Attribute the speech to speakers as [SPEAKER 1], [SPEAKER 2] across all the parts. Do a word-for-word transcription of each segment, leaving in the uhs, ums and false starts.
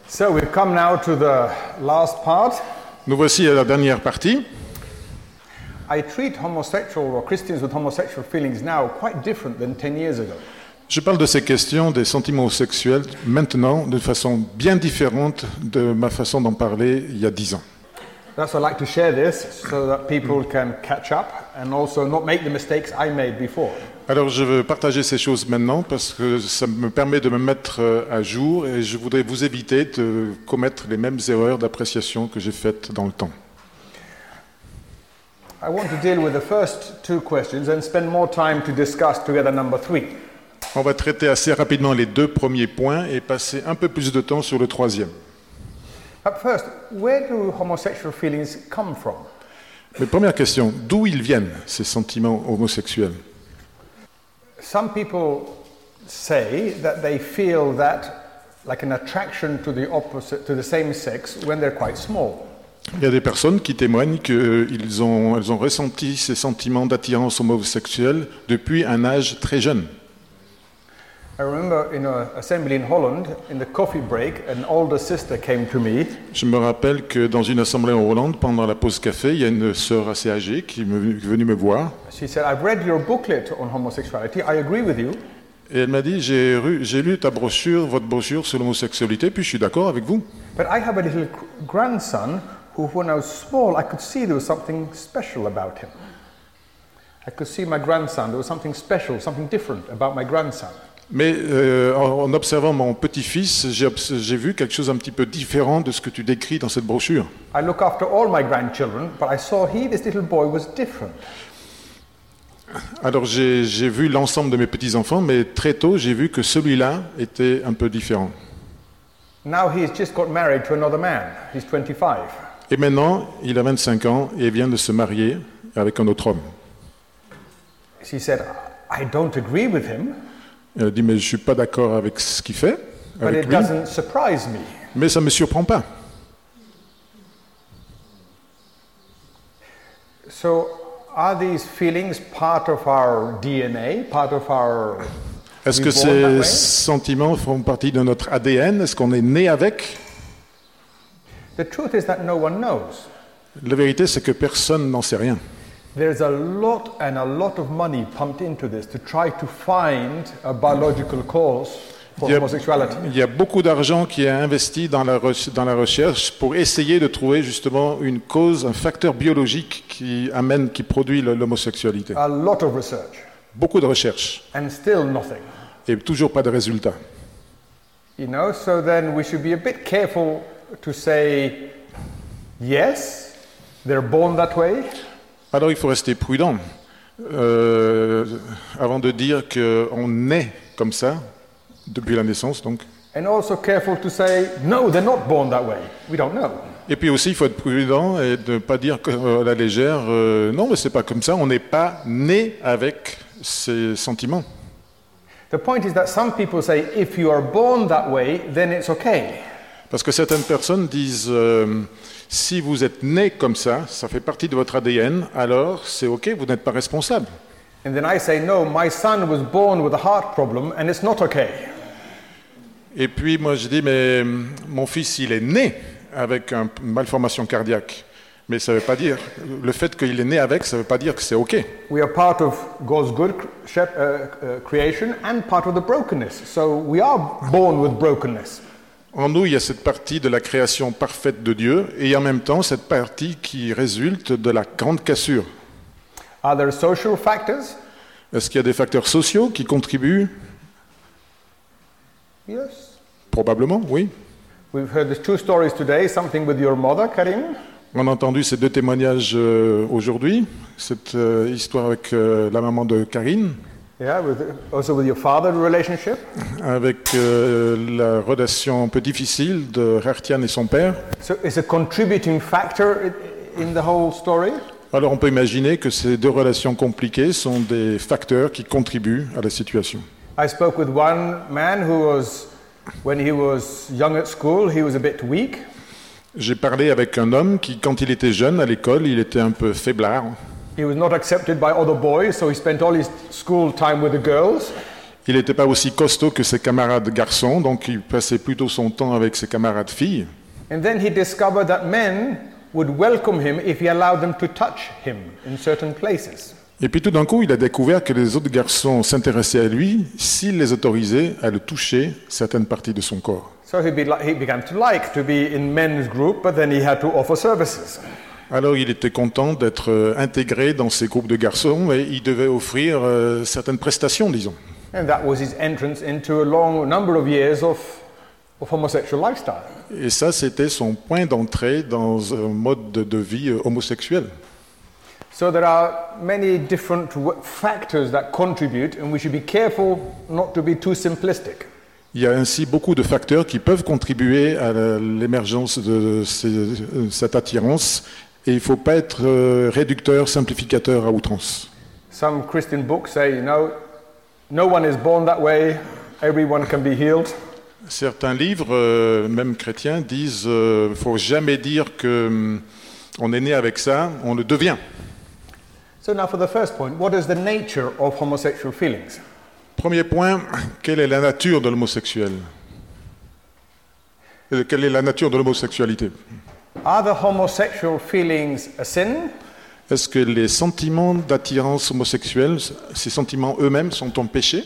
[SPEAKER 1] So we've come now to the last part.
[SPEAKER 2] Nous voici à la dernière partie.
[SPEAKER 1] I treat homosexual or Christians with homosexual feelings now quite different than ten years ago.
[SPEAKER 2] Je parle de ces questions des sentiments sexuels maintenant d'une façon bien différente de ma façon d'en parler il y a dix ans.
[SPEAKER 1] That's why I like to share this so that people can catch up and also not make the mistakes I made before.
[SPEAKER 2] Alors je veux partager ces choses maintenant parce que ça me permet de me mettre à jour et je voudrais vous éviter de commettre les mêmes erreurs d'appréciation que j'ai faites dans le temps.
[SPEAKER 1] I want to deal with the first two questions and spend more time to discuss together number three.
[SPEAKER 2] On va traiter assez rapidement les deux premiers points et passer un peu plus de temps sur le troisième.
[SPEAKER 1] But first, where do homosexual feelings come from?
[SPEAKER 2] Mais première question, d'où ils viennent ces sentiments homosexuels?
[SPEAKER 1] Some people say that they feel that like an attraction to the opposite, to the same sex when they're quite small.
[SPEAKER 2] Il y a des personnes qui témoignent qu'elles ont, elles ont ressenti ces sentiments d'attirance homosexuelle depuis un âge très jeune.
[SPEAKER 1] I remember in an assembly in Holland, in the coffee break, an older sister came to me.
[SPEAKER 2] Je me rappelle que dans une assemblée en Hollande, pendant la pause café, il y a une sœur assez âgée qui est venue me voir.
[SPEAKER 1] She said, "I've read your booklet on homosexuality. I agree with you."
[SPEAKER 2] Et elle m'a dit, j'ai, ru- j'ai lu ta brochure, votre brochure sur l'homosexualité, puis je suis d'accord avec vous.
[SPEAKER 1] But I have a little grandson who, when I was small, I could see there was something special about him. I could see my grandson. There was something special, something different about my grandson.
[SPEAKER 2] Mais euh, en, en observant mon petit-fils, j'ai, obs- j'ai vu quelque chose un petit peu différent de ce que tu décris dans cette brochure.
[SPEAKER 1] I look after all my grandchildren, but I saw he, this little boy, was different.
[SPEAKER 2] Alors j'ai, j'ai vu l'ensemble de mes petits-enfants, mais très tôt, j'ai vu que celui-là était un peu différent.
[SPEAKER 1] Now he's just got married to another man. He's twenty-five.
[SPEAKER 2] Et maintenant, il a vingt-cinq ans et vient de se marier avec un autre homme.
[SPEAKER 1] She said, "I don't agree with him,
[SPEAKER 2] Elle a dit, mais je ne suis pas d'accord avec ce qu'il fait,
[SPEAKER 1] but
[SPEAKER 2] avec
[SPEAKER 1] it
[SPEAKER 2] lui,
[SPEAKER 1] doesn't surprise me."
[SPEAKER 2] mais ça ne me surprend pas.
[SPEAKER 1] So, are these feelings part of our D N A, part of our...
[SPEAKER 2] Est-ce
[SPEAKER 1] we
[SPEAKER 2] que
[SPEAKER 1] born that way?
[SPEAKER 2] ces sentiments font partie de notre A D N? Est-ce qu'on est né avec?
[SPEAKER 1] The truth is that no one knows.
[SPEAKER 2] La vérité, c'est que personne n'en sait rien.
[SPEAKER 1] There's a lot and a lot of money pumped into this to try to find a biological cause for
[SPEAKER 2] Il y a,
[SPEAKER 1] homosexuality.
[SPEAKER 2] il y a beaucoup d'argent qui est investi dans la, re- dans la recherche pour essayer de trouver justement une cause, un facteur biologique qui amène, qui produit le- l'homosexualité.
[SPEAKER 1] A lot of research,
[SPEAKER 2] Beaucoup de recherches
[SPEAKER 1] and still nothing.
[SPEAKER 2] et toujours pas de résultats.
[SPEAKER 1] You know, so then we should be a bit careful to say, yes, they're born that way,
[SPEAKER 2] Alors il faut rester prudent euh, avant de dire qu'on naît comme ça, depuis la naissance donc.
[SPEAKER 1] and also careful to say, no, they're not born that way. We don't know.
[SPEAKER 2] Et puis aussi il faut être prudent et de ne pas dire que, euh, à la légère, euh, non mais c'est pas comme ça, on n'est pas né avec ces sentiments.
[SPEAKER 1] The point is that some people say, if you are born that way, then it's okay.
[SPEAKER 2] Parce que certaines personnes disent, euh, si vous êtes né comme ça, ça fait partie de votre A D N, alors c'est ok, vous n'êtes pas responsable.
[SPEAKER 1] And then I say, no, my son was born with a heart problem, and it's not okay.
[SPEAKER 2] Et puis moi je dis, mais hum, mon fils il est né avec un- une malformation cardiaque. Mais ça veut pas dire, le fait qu'il est né avec, ça veut pas dire que c'est ok.
[SPEAKER 1] We are part of God's good cr- shep- uh, uh, creation and part of the brokenness. So we are born with brokenness.
[SPEAKER 2] En nous, il y a cette partie de la création parfaite de Dieu, et en même temps cette partie qui résulte de la grande cassure.
[SPEAKER 1] Are there social factors?
[SPEAKER 2] Est-ce qu'il y a des facteurs sociaux qui contribuent?
[SPEAKER 1] Yes.
[SPEAKER 2] Probablement, oui.
[SPEAKER 1] We've heard the two stories today, something with your mother, Karim,
[SPEAKER 2] On a entendu ces deux témoignages euh, aujourd'hui, cette euh, histoire avec euh, la maman de Karine,
[SPEAKER 1] yeah, with, also with your father, the relationship.
[SPEAKER 2] avec euh, la relation un peu difficile de Hertian et son père.
[SPEAKER 1] So it's a contributing factor i- in the whole story.
[SPEAKER 2] Alors on peut imaginer que ces deux relations compliquées sont des facteurs qui contribuent à la situation.
[SPEAKER 1] I spoke with one man who was, when he was young at school, he was a bit weak.
[SPEAKER 2] J'ai parlé avec un homme qui, quand il était jeune à l'école, il était un peu faiblard.
[SPEAKER 1] He was not accepted by other boys, so he spent all his school time with the girls.
[SPEAKER 2] Il n'était pas aussi costaud que ses camarades garçons, donc il passait plutôt son temps avec ses camarades filles.
[SPEAKER 1] And then he discovered that men would welcome him if he allowed them to touch him in certain places.
[SPEAKER 2] Et puis tout d'un coup, il a découvert que les autres garçons s'intéressaient à lui s'il les autorisait à le toucher certaines parties de son corps.
[SPEAKER 1] So he, be, he began to like to be in men's group, but then he had to offer services.
[SPEAKER 2] Alors il était content d'être intégré dans ces groupes de garçons et il devait offrir euh, certaines prestations, disons.
[SPEAKER 1] And that was his entrance into a long number of years of, of homosexual lifestyle.
[SPEAKER 2] Et ça, c'était son point d'entrée dans un mode de, de vie homosexuel.
[SPEAKER 1] So there are many different factors that contribute, and we should be careful not to be too simplistic.
[SPEAKER 2] Il y a ainsi beaucoup de facteurs qui peuvent contribuer à l'émergence de ces, cette attirance, et il ne faut pas être réducteur, simplificateur à outrance.
[SPEAKER 1] Some Christian books say, you know, no one is born that way, everyone can be healed.
[SPEAKER 2] Certains livres, même chrétiens, disent qu'il euh, ne faut jamais dire qu'on hum, est né avec ça, on le devient.
[SPEAKER 1] So now for the first point, what is the nature of homosexual feelings?
[SPEAKER 2] Premier point, quelle est la nature de l'homosexuel? Quelle est la nature de l'homosexualité?
[SPEAKER 1] Are the homosexual feelings a sin?
[SPEAKER 2] Est-ce que les sentiments d'attirance homosexuelle, ces sentiments eux-mêmes, sont un péché?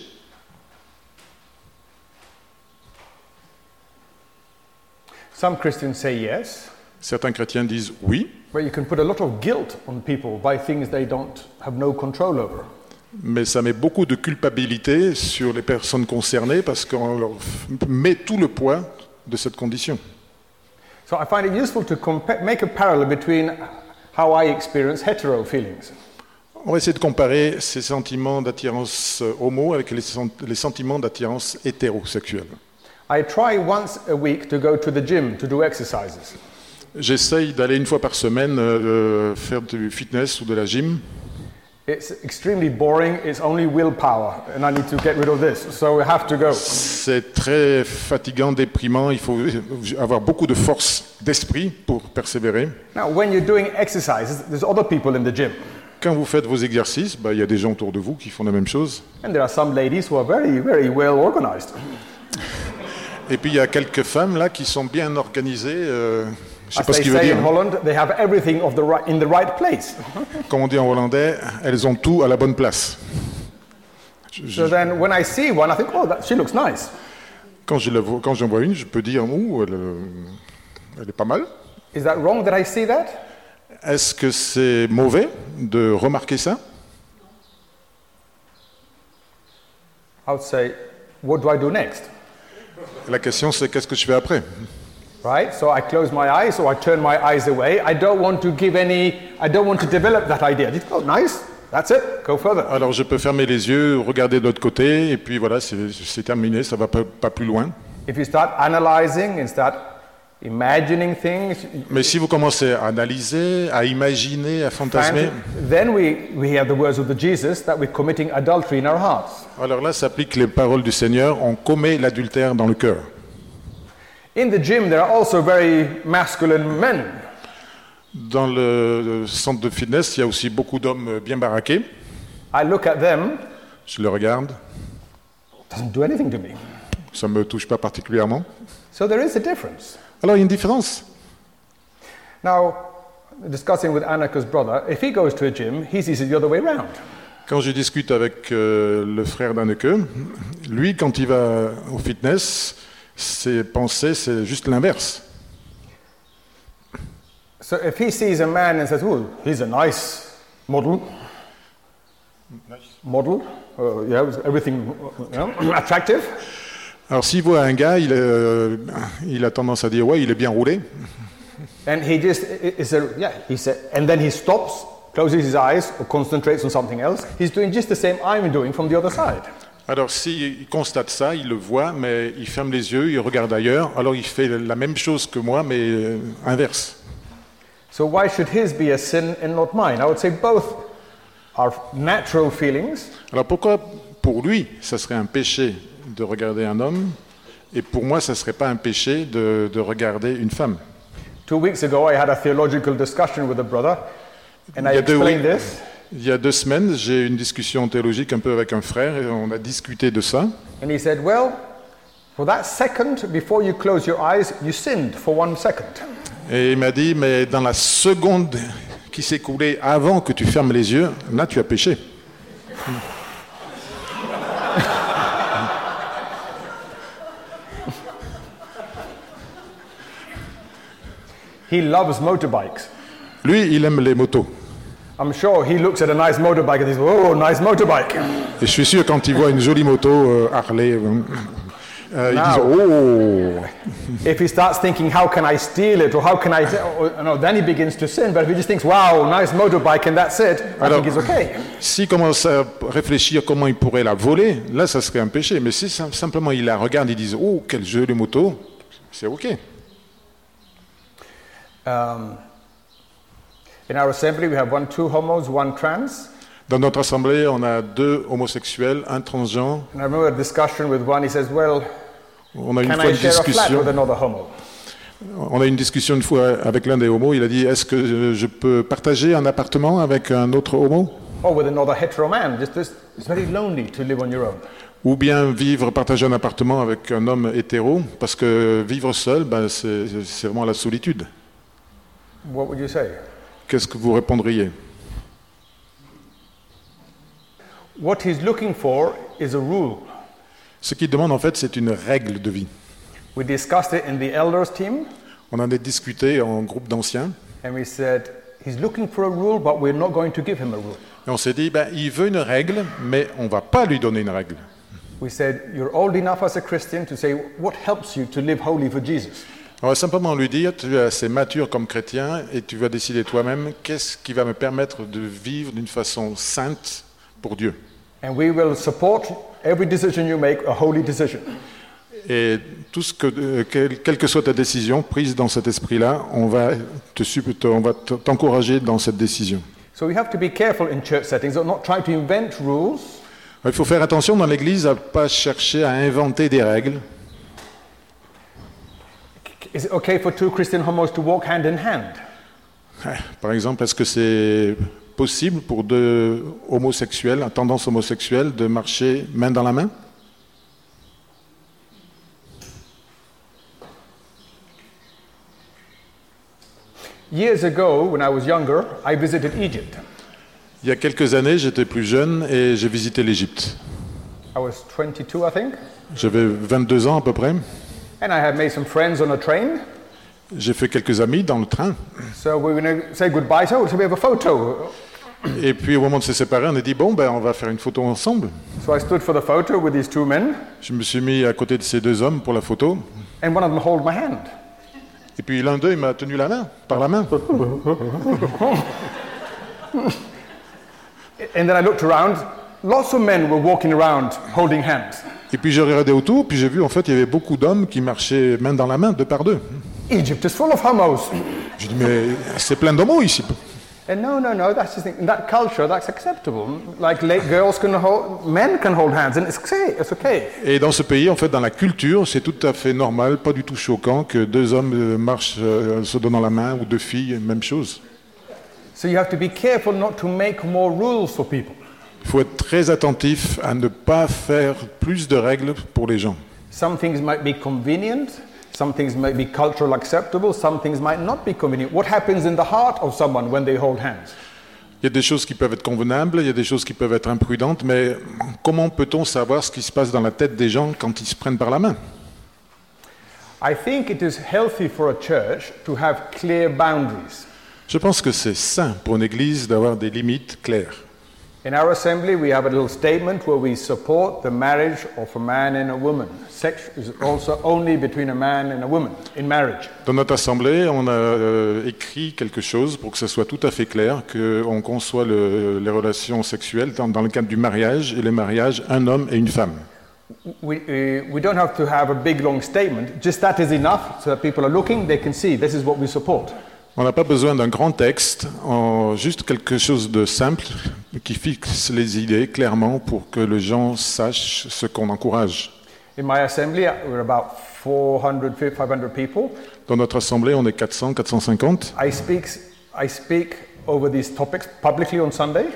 [SPEAKER 1] Some Christians say yes.
[SPEAKER 2] Certains chrétiens disent oui.
[SPEAKER 1] But you can put a lot of guilt on people by things they don't have no control over.
[SPEAKER 2] Mais ça met beaucoup de culpabilité sur les personnes concernées parce qu'on leur met tout le poids de cette condition.
[SPEAKER 1] So I find it useful to compa- make a parallel between how I experience hetero feelings.
[SPEAKER 2] On va essayer de comparer ces sentiments d'attirance homo avec les, sent- les sentiments d'attirance hétérosexuelle.
[SPEAKER 1] I try once a week to go to the gym to do exercises.
[SPEAKER 2] J'essaye d'aller une fois par semaine euh, faire du fitness ou de la gym.
[SPEAKER 1] It's extremely boring, it's only willpower, and I need to get rid of this, so we have to go.
[SPEAKER 2] C'est très fatigant, déprimant, il faut avoir beaucoup de force d'esprit pour persévérer.
[SPEAKER 1] Now, when you're doing exercises, there's other people in the gym.
[SPEAKER 2] Quand vous faites vos exercices, bah, il y a des gens autour de vous qui font la même chose.
[SPEAKER 1] And there are some ladies who are very, very well organized.
[SPEAKER 2] Et puis il y a quelques femmes là qui sont bien organisées. Euh, je sais
[SPEAKER 1] As
[SPEAKER 2] pas ce
[SPEAKER 1] they
[SPEAKER 2] qu'il veut
[SPEAKER 1] say
[SPEAKER 2] dire.
[SPEAKER 1] in Holland, they have everything of the right, in the right place.
[SPEAKER 2] Comme on dit en hollandais, elles ont tout à la bonne place. Je- je-
[SPEAKER 1] So then when I see one, I think, oh, that, she looks nice.
[SPEAKER 2] quand je la vois- quand j'en vois une, je peux dire, ouh, elle, euh, elle est pas mal.
[SPEAKER 1] Is that wrong that I see that?
[SPEAKER 2] Est-ce que c'est mauvais de remarquer ça?
[SPEAKER 1] I would say, what do I do next?
[SPEAKER 2] La question c'est qu'est-ce que je fais après?
[SPEAKER 1] Right? So I close my eyes or I turn my eyes away. I don't want to give any, I don't want to develop that idea. Just, oh, nice. That's it. Go further.
[SPEAKER 2] Alors je peux fermer les yeux, regarder de l'autre côté, et puis voilà, c'est c'est terminé, ça va pas, pas plus loin.
[SPEAKER 1] If you start analyzing and start imagining things,
[SPEAKER 2] Mais si vous commencez à analyser, à imaginer, à fantasmer,
[SPEAKER 1] then we, we hear the words of the Jesus that we're committing adultery in our hearts.
[SPEAKER 2] alors là s'appliquent les paroles du Seigneur, on commet l'adultère dans le cœur.
[SPEAKER 1] In the gym, there are also very masculine men.
[SPEAKER 2] Dans le centre de fitness, il y a aussi beaucoup d'hommes bien baraqués.
[SPEAKER 1] I look at them,
[SPEAKER 2] Je les regarde,
[SPEAKER 1] it doesn't do anything to me.
[SPEAKER 2] ça ne me touche pas particulièrement.
[SPEAKER 1] So there is a difference.
[SPEAKER 2] Alors il y a une différence.
[SPEAKER 1] Now, discussing with Annika's brother, if he goes to a gym, he sees it the other way around.
[SPEAKER 2] Quand je discute avec euh, le frère d'Anneke, lui, quand il va au fitness, ses pensées, c'est juste l'inverse.
[SPEAKER 1] So if he sees a man and says, oh, he's a nice model, model, uh, yeah, everything you know, attractive,
[SPEAKER 2] Alors s'il voit un gars, il, euh, il a tendance à dire ouais, il est bien roulé.
[SPEAKER 1] and he just, is a, yeah, he said, and then he stops, closes his eyes, or concentrates on something else. He's doing just the same I'm doing from the other side.
[SPEAKER 2] Alors s'il constate ça, il le voit, mais il ferme les yeux, il regarde ailleurs. Alors il fait la même chose que moi, mais euh, inverse.
[SPEAKER 1] So why should his be a sin and not mine? I would say both are natural feelings,
[SPEAKER 2] Alors pourquoi pour lui, ça serait un péché de regarder un homme, et pour moi, ça ne serait pas un péché de, de regarder une femme?
[SPEAKER 1] Two weeks ago, I had a theological discussion with a brother, and I
[SPEAKER 2] Il y a deux
[SPEAKER 1] explained
[SPEAKER 2] week-
[SPEAKER 1] this.
[SPEAKER 2] Il y a deux semaines, j'ai eu une discussion théologique un peu avec un frère et on a discuté de ça.
[SPEAKER 1] And he said, well, for that second before you close your eyes, you sinned for one second.
[SPEAKER 2] Et il m'a dit, mais dans la seconde qui s'est écoulée avant que tu fermes les yeux, là tu as péché.
[SPEAKER 1] He loves motorbikes.
[SPEAKER 2] Lui, il aime les motos.
[SPEAKER 1] I'm sure he looks at a nice motorbike and he says, oh, nice motorbike.
[SPEAKER 2] Et je suis sûr quand il voit une jolie moto euh, Harley, euh, euh, il dit oh.
[SPEAKER 1] If he starts thinking, how can I steal it, or how can I, or, no, then he begins to sin. But if he just thinks, wow, nice motorbike, and that's it, I
[SPEAKER 2] Alors,
[SPEAKER 1] think he's okay.
[SPEAKER 2] S'il commence à réfléchir comment il pourrait la voler, là, ça serait un péché. Mais si simplement il la regarde et dit oh, quelle jolie moto, c'est ok.
[SPEAKER 1] Um, in our assembly, we have one, two homos, one trans.
[SPEAKER 2] Dans notre assemblée, on a deux homosexuels, un transgenre.
[SPEAKER 1] And I remember a discussion with one. He says, "Well,
[SPEAKER 2] On a une
[SPEAKER 1] can
[SPEAKER 2] fois
[SPEAKER 1] I
[SPEAKER 2] une
[SPEAKER 1] share a flat
[SPEAKER 2] discussion.
[SPEAKER 1] with another homo?"
[SPEAKER 2] On a eu une discussion une fois avec l'un des homos. Il a dit est-ce que je peux partager un appartement avec un autre homo?
[SPEAKER 1] Or with another hetero man? Just this, it's very lonely to live on your own.
[SPEAKER 2] Ou bien vivre, partager un appartement avec un homme hétéro, parce que vivre seul, ben, c'est, c'est vraiment la solitude.
[SPEAKER 1] What would you say?
[SPEAKER 2] Qu'est-ce que vous répondriez?
[SPEAKER 1] What he's looking for is a rule.
[SPEAKER 2] Ce qu'il demande en fait, c'est une règle de vie.
[SPEAKER 1] We discussed it in the elders team,
[SPEAKER 2] On en a discuté en groupe d'anciens,
[SPEAKER 1] and we said he's looking for a rule, but we're not going to give him a rule.
[SPEAKER 2] et on s'est dit, ben, il veut une règle, mais on ne va pas lui donner une règle.
[SPEAKER 1] We said you're old enough as a Christian to say what helps you to live holy for Jesus.
[SPEAKER 2] On va simplement lui dire, tu es assez mature comme chrétien, et tu vas décider toi-même qu'est-ce qui va me permettre de vivre d'une façon sainte pour Dieu.
[SPEAKER 1] And we will support every decision you make, a holy decision.
[SPEAKER 2] Et tout ce que, euh, quelle, quelle que soit ta décision prise dans cet esprit-là, on va te, te- on va te- t'encourager dans cette décision.
[SPEAKER 1] So we have to be careful in church settings of not trying to invent rules,
[SPEAKER 2] Il faut faire attention dans l'Église à ne pas chercher à inventer des règles.
[SPEAKER 1] Is it okay for two Christian homos to walk hand in hand?
[SPEAKER 2] Par exemple, est-ce que c'est possible pour deux homosexuels, à tendance homosexuelle, de marcher main dans la main?
[SPEAKER 1] Years ago, when I was younger, I visited Egypt.
[SPEAKER 2] Il y a quelques années, j'étais plus jeune et j'ai visité l'Égypte.
[SPEAKER 1] I was twenty-two, I think,
[SPEAKER 2] J'avais vingt-deux ans à peu près.
[SPEAKER 1] and I had made some friends on a train.
[SPEAKER 2] J'ai fait quelques amis dans le train.
[SPEAKER 1] So we were going to say goodbye to, so we have a photo.
[SPEAKER 2] Et puis au moment de se séparer, on a dit, bon, ben, on va faire une photo ensemble.
[SPEAKER 1] So I stood for the photo with these two men,
[SPEAKER 2] Je me suis mis à côté de ces deux hommes pour la photo.
[SPEAKER 1] and one of them held my hand.
[SPEAKER 2] Et puis l'un d'eux, il m'a tenu la main, par la main.
[SPEAKER 1] And then I looked around. Lots of men were walking around holding hands.
[SPEAKER 2] Et puis j'ai regardé autour, puis j'ai vu en fait, il y avait beaucoup d'hommes qui marchaient main dans la main, deux par deux.
[SPEAKER 1] Egypt is full of homos.
[SPEAKER 2] J'ai dit, mais c'est plein d'homos ici.
[SPEAKER 1] And no, no, no, that's just in that culture, that's acceptable. Like late girls can hold, men can hold hands, and it's okay, it's okay.
[SPEAKER 2] Et dans ce pays, en fait, dans la culture, c'est tout à fait normal, pas du tout choquant que deux hommes euh, marchent euh, se donnant la main, ou deux filles, même chose.
[SPEAKER 1] So you have to be careful not to make more rules for people.
[SPEAKER 2] Il faut être très attentif à ne pas faire plus de règles pour les gens.
[SPEAKER 1] Some things might be convenient, some things might be cultural acceptable, some things might not be convenient. What happens in the heart of someone when they hold hands?
[SPEAKER 2] Il y a des choses qui peuvent être convenables, il y a des choses qui peuvent être imprudentes, mais comment peut-on savoir ce qui se passe dans la tête des gens quand ils se prennent par la main?
[SPEAKER 1] I think it is healthy for a church to have clear boundaries.
[SPEAKER 2] Je pense que c'est sain pour une église d'avoir des limites claires.
[SPEAKER 1] In our assembly, we have a little statement where we support the marriage of a man and a woman. Sex is also only between a man and a woman in marriage.
[SPEAKER 2] Dans notre assemblée, on a euh, écrit quelque chose pour que ce soit tout à fait clair, qu'on conçoit le, les relations sexuelles dans, dans le cadre du mariage, et les mariages, un homme et une femme.
[SPEAKER 1] We, uh, we don't have to have a big long statement, just that is enough so that people are looking, they can see this is what we support.
[SPEAKER 2] On n'a pas besoin d'un grand texte, en, juste quelque chose de simple qui fixe les idées clairement pour que les gens sachent ce qu'on encourage.
[SPEAKER 1] In my assembly, we're about four hundred, five hundred people.
[SPEAKER 2] Dans notre assemblée, on est quatre cents, quatre cent cinquante.
[SPEAKER 1] I speak, I speak over these topics publicly on Sunday.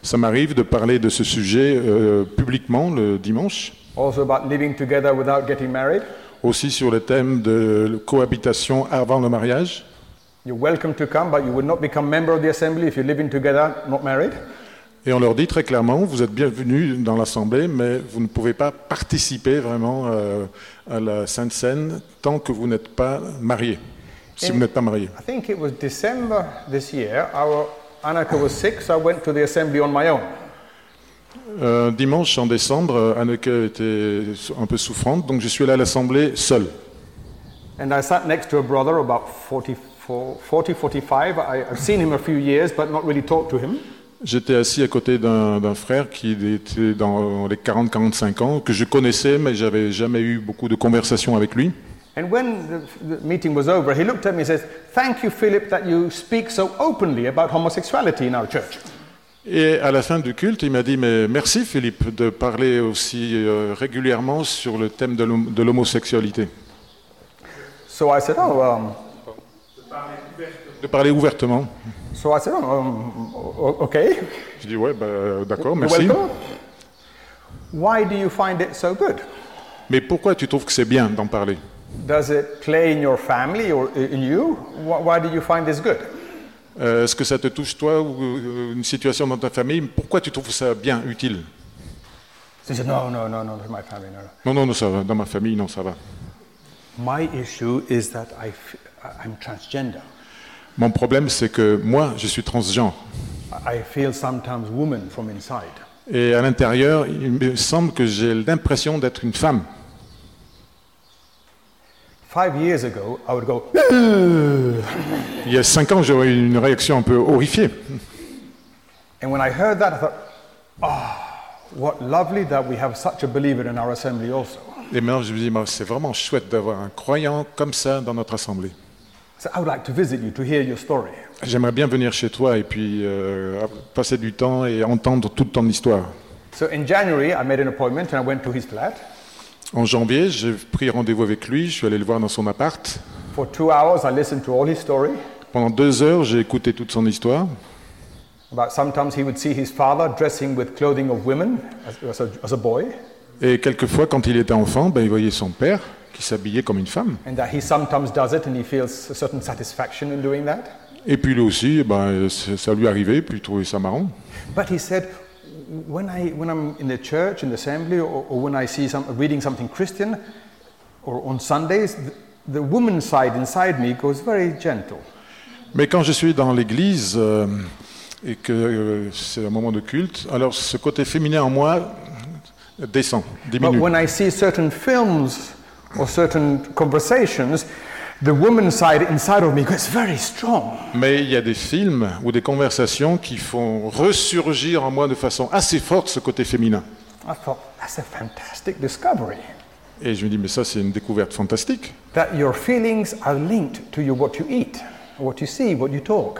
[SPEAKER 2] Ça m'arrive de parler de ce sujet euh, publiquement le dimanche,
[SPEAKER 1] Also about living together without getting married.
[SPEAKER 2] aussi sur le thème de cohabitation avant le mariage.
[SPEAKER 1] You're welcome to come, but you would not become member of the assembly if you're living together, not married.
[SPEAKER 2] Et on leur dit très clairement, vous êtes bienvenus dans l'Assemblée, mais vous ne pouvez pas participer vraiment euh, à la Sainte Seine tant que vous n'êtes pas mariés, si
[SPEAKER 1] In-
[SPEAKER 2] vous n'êtes pas mariés.
[SPEAKER 1] I think it was December this year. Our Annika was sick, so I went to the assembly on my own.
[SPEAKER 2] Euh, dimanche en décembre, Anneke était un peu souffrante, donc je suis allé à l'Assemblée seul.
[SPEAKER 1] And I sat next to a brother about forty-four, forty, forty-five. I, I've seen him a few years, but not really talked to him.
[SPEAKER 2] J'étais assis à côté d'un, d'un frère qui était dans les quarante à quarante-cinq ans, que je connaissais, mais j'avais jamais eu beaucoup de conversations avec lui.
[SPEAKER 1] And when the, the meeting was over, he looked at me and says, "Thank you, Philip, that you speak so openly about homosexuality in our church."
[SPEAKER 2] Et à la fin du culte, il m'a dit, mais merci Philippe de parler aussi euh, régulièrement sur le thème de, l'hom- de l'homosexualité.
[SPEAKER 1] So I said, "Oh, um,
[SPEAKER 2] De parler ouvertement.
[SPEAKER 1] so I said, oh, um, o- okay,
[SPEAKER 2] Je dis, ouais, bah, d'accord,
[SPEAKER 1] you're
[SPEAKER 2] merci.
[SPEAKER 1] welcome. Why do you find it so good?
[SPEAKER 2] Mais pourquoi tu trouves que c'est bien d'en parler?
[SPEAKER 1] Does it play in your family or in you? Wh- Why do you find this good?"
[SPEAKER 2] Euh, Est-ce que ça te touche toi ou euh, une situation dans ta famille? Pourquoi tu trouves ça bien, utile?
[SPEAKER 1] So he said, "No, no, no, no, my family, no, no."
[SPEAKER 2] Non, non, non, ça va. Dans ma famille, non, ça va.
[SPEAKER 1] My issue is that I f- I'm transgender.
[SPEAKER 2] Mon problème, c'est que moi, je suis transgenre.
[SPEAKER 1] I feel sometimes woman from inside.
[SPEAKER 2] Et à l'intérieur, il me semble que j'ai l'impression d'être une femme.
[SPEAKER 1] Five years ago, I would go,
[SPEAKER 2] Il y a cinq ans, j'aurais eu une réaction un peu horrifiée.
[SPEAKER 1] and when I heard that, I thought, oh, what lovely that we have such a believer in our assembly also.
[SPEAKER 2] Et maintenant, je me dis, bah, c'est vraiment chouette d'avoir un croyant comme ça dans notre assemblée.
[SPEAKER 1] So I would like to visit you to hear your story.
[SPEAKER 2] J'aimerais bien venir chez toi et puis euh, passer du temps et entendre toute ton histoire.
[SPEAKER 1] So in January, I made an appointment and I went to his flat.
[SPEAKER 2] En janvier, j'ai pris rendez-vous avec lui, je suis allé le voir dans son appart.
[SPEAKER 1] For two hours, I listened to all his story.
[SPEAKER 2] Pendant deux heures, j'ai écouté toute son histoire.
[SPEAKER 1] About sometimes he would see his father dressing with clothing of women as, as, a, as a boy,
[SPEAKER 2] Et quelquefois, quand il était enfant, ben, il voyait son père qui s'habillait comme une femme.
[SPEAKER 1] and that he sometimes does it and he feels a certain satisfaction in doing that.
[SPEAKER 2] Et puis lui aussi, ben, c- ça lui arrivait, puis il trouvait ça marrant.
[SPEAKER 1] But he said, when, I, when I'm in the church, in the assembly, or, or when I see some, reading something Christian, or on Sundays, the, the woman side inside me goes very gentle.
[SPEAKER 2] Mais quand je suis dans l'église euh, et que euh, c'est un moment de culte, alors ce côté féminin en moi descend,
[SPEAKER 1] But
[SPEAKER 2] diminue.
[SPEAKER 1] when I see certain films or certain conversations, the woman side inside of me gets very strong.
[SPEAKER 2] Mais il y a des films ou des conversations qui font ressurgir en moi de façon assez forte ce côté féminin.
[SPEAKER 1] I thought, that's a fantastic discovery.
[SPEAKER 2] Et je me dis, mais ça c'est une découverte fantastique.
[SPEAKER 1] That your feelings are linked to your, what you eat, what you see, what you talk.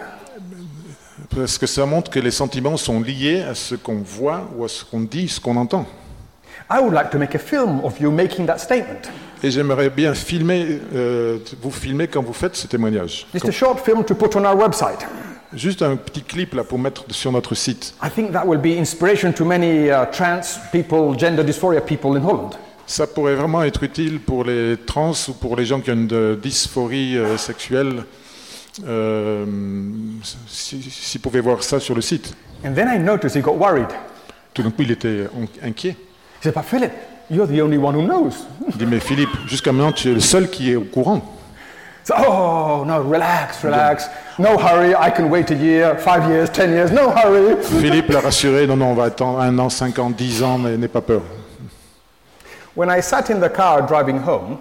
[SPEAKER 2] Parce que ça montre que les sentiments sont liés à ce qu'on voit ou à ce qu'on dit, ce qu'on entend.
[SPEAKER 1] I would like to make a film of you making that statement.
[SPEAKER 2] Et j'aimerais bien filmer, euh, vous filmer quand vous faites ce témoignage.
[SPEAKER 1] Just a short film to put on our website.
[SPEAKER 2] Juste un petit clip là pour mettre sur notre site.
[SPEAKER 1] I think that will be inspiration to many uh, trans people, gender dysphoria people in Holland.
[SPEAKER 2] Ça pourrait vraiment être utile pour les trans ou pour les gens qui ont une de- dysphorie euh, sexuelle. Euh, si- S'ils pouvaient voir ça sur le site.
[SPEAKER 1] And then I noticed he got worried.
[SPEAKER 2] Tout d'un coup, il était en- inquiet.
[SPEAKER 1] He said, but Philip, you're the only one who knows.
[SPEAKER 2] Il dit, mais Philippe, jusqu'à maintenant, tu es le seul qui est au courant.
[SPEAKER 1] So, oh, no, relax, relax. No hurry, I can wait a year, five years, ten years, no hurry.
[SPEAKER 2] Philippe l'a rassuré, non, non, on va attendre un an, cinq ans, dix ans, mais n'aie pas peur.
[SPEAKER 1] When I sat in the car driving home,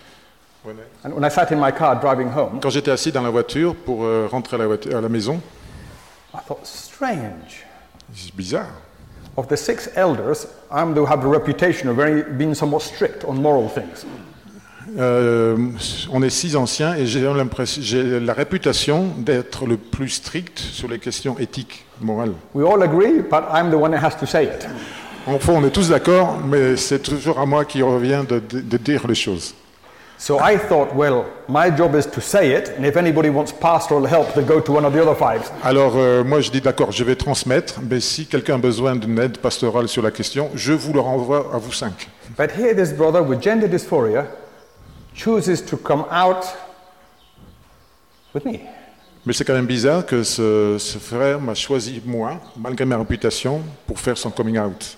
[SPEAKER 1] and when I sat in my car driving home,
[SPEAKER 2] Quand j'étais assis dans la voiture pour euh, rentrer à la, voiture- à la maison,
[SPEAKER 1] I thought, strange.
[SPEAKER 2] c'est bizarre.
[SPEAKER 1] Of the six elders, I'm the who have the reputation of very, being somewhat strict on moral things.
[SPEAKER 2] Euh, on est six anciens et j'ai l'impression, j'ai la réputation d'être le plus strict sur les questions éthiques, morales.
[SPEAKER 1] We all agree, but I'm the one that has to say it.
[SPEAKER 2] En fond, on est tous d'accord, mais c'est toujours à moi qui revient de, de- de dire les choses.
[SPEAKER 1] So I thought, well, my job is to say it, and if anybody wants pastoral help, they go to one of the other five.
[SPEAKER 2] Alors euh, moi je dis d'accord, je vais transmettre, mais si quelqu'un a besoin d'une aide pastorale sur la question, je vous le renvoie à vous cinq.
[SPEAKER 1] But here this brother with gender dysphoria chooses to come out with me.
[SPEAKER 2] Mais c'est quand même bizarre que ce, ce frère m'a choisi moi, malgré ma réputation, pour faire son coming out.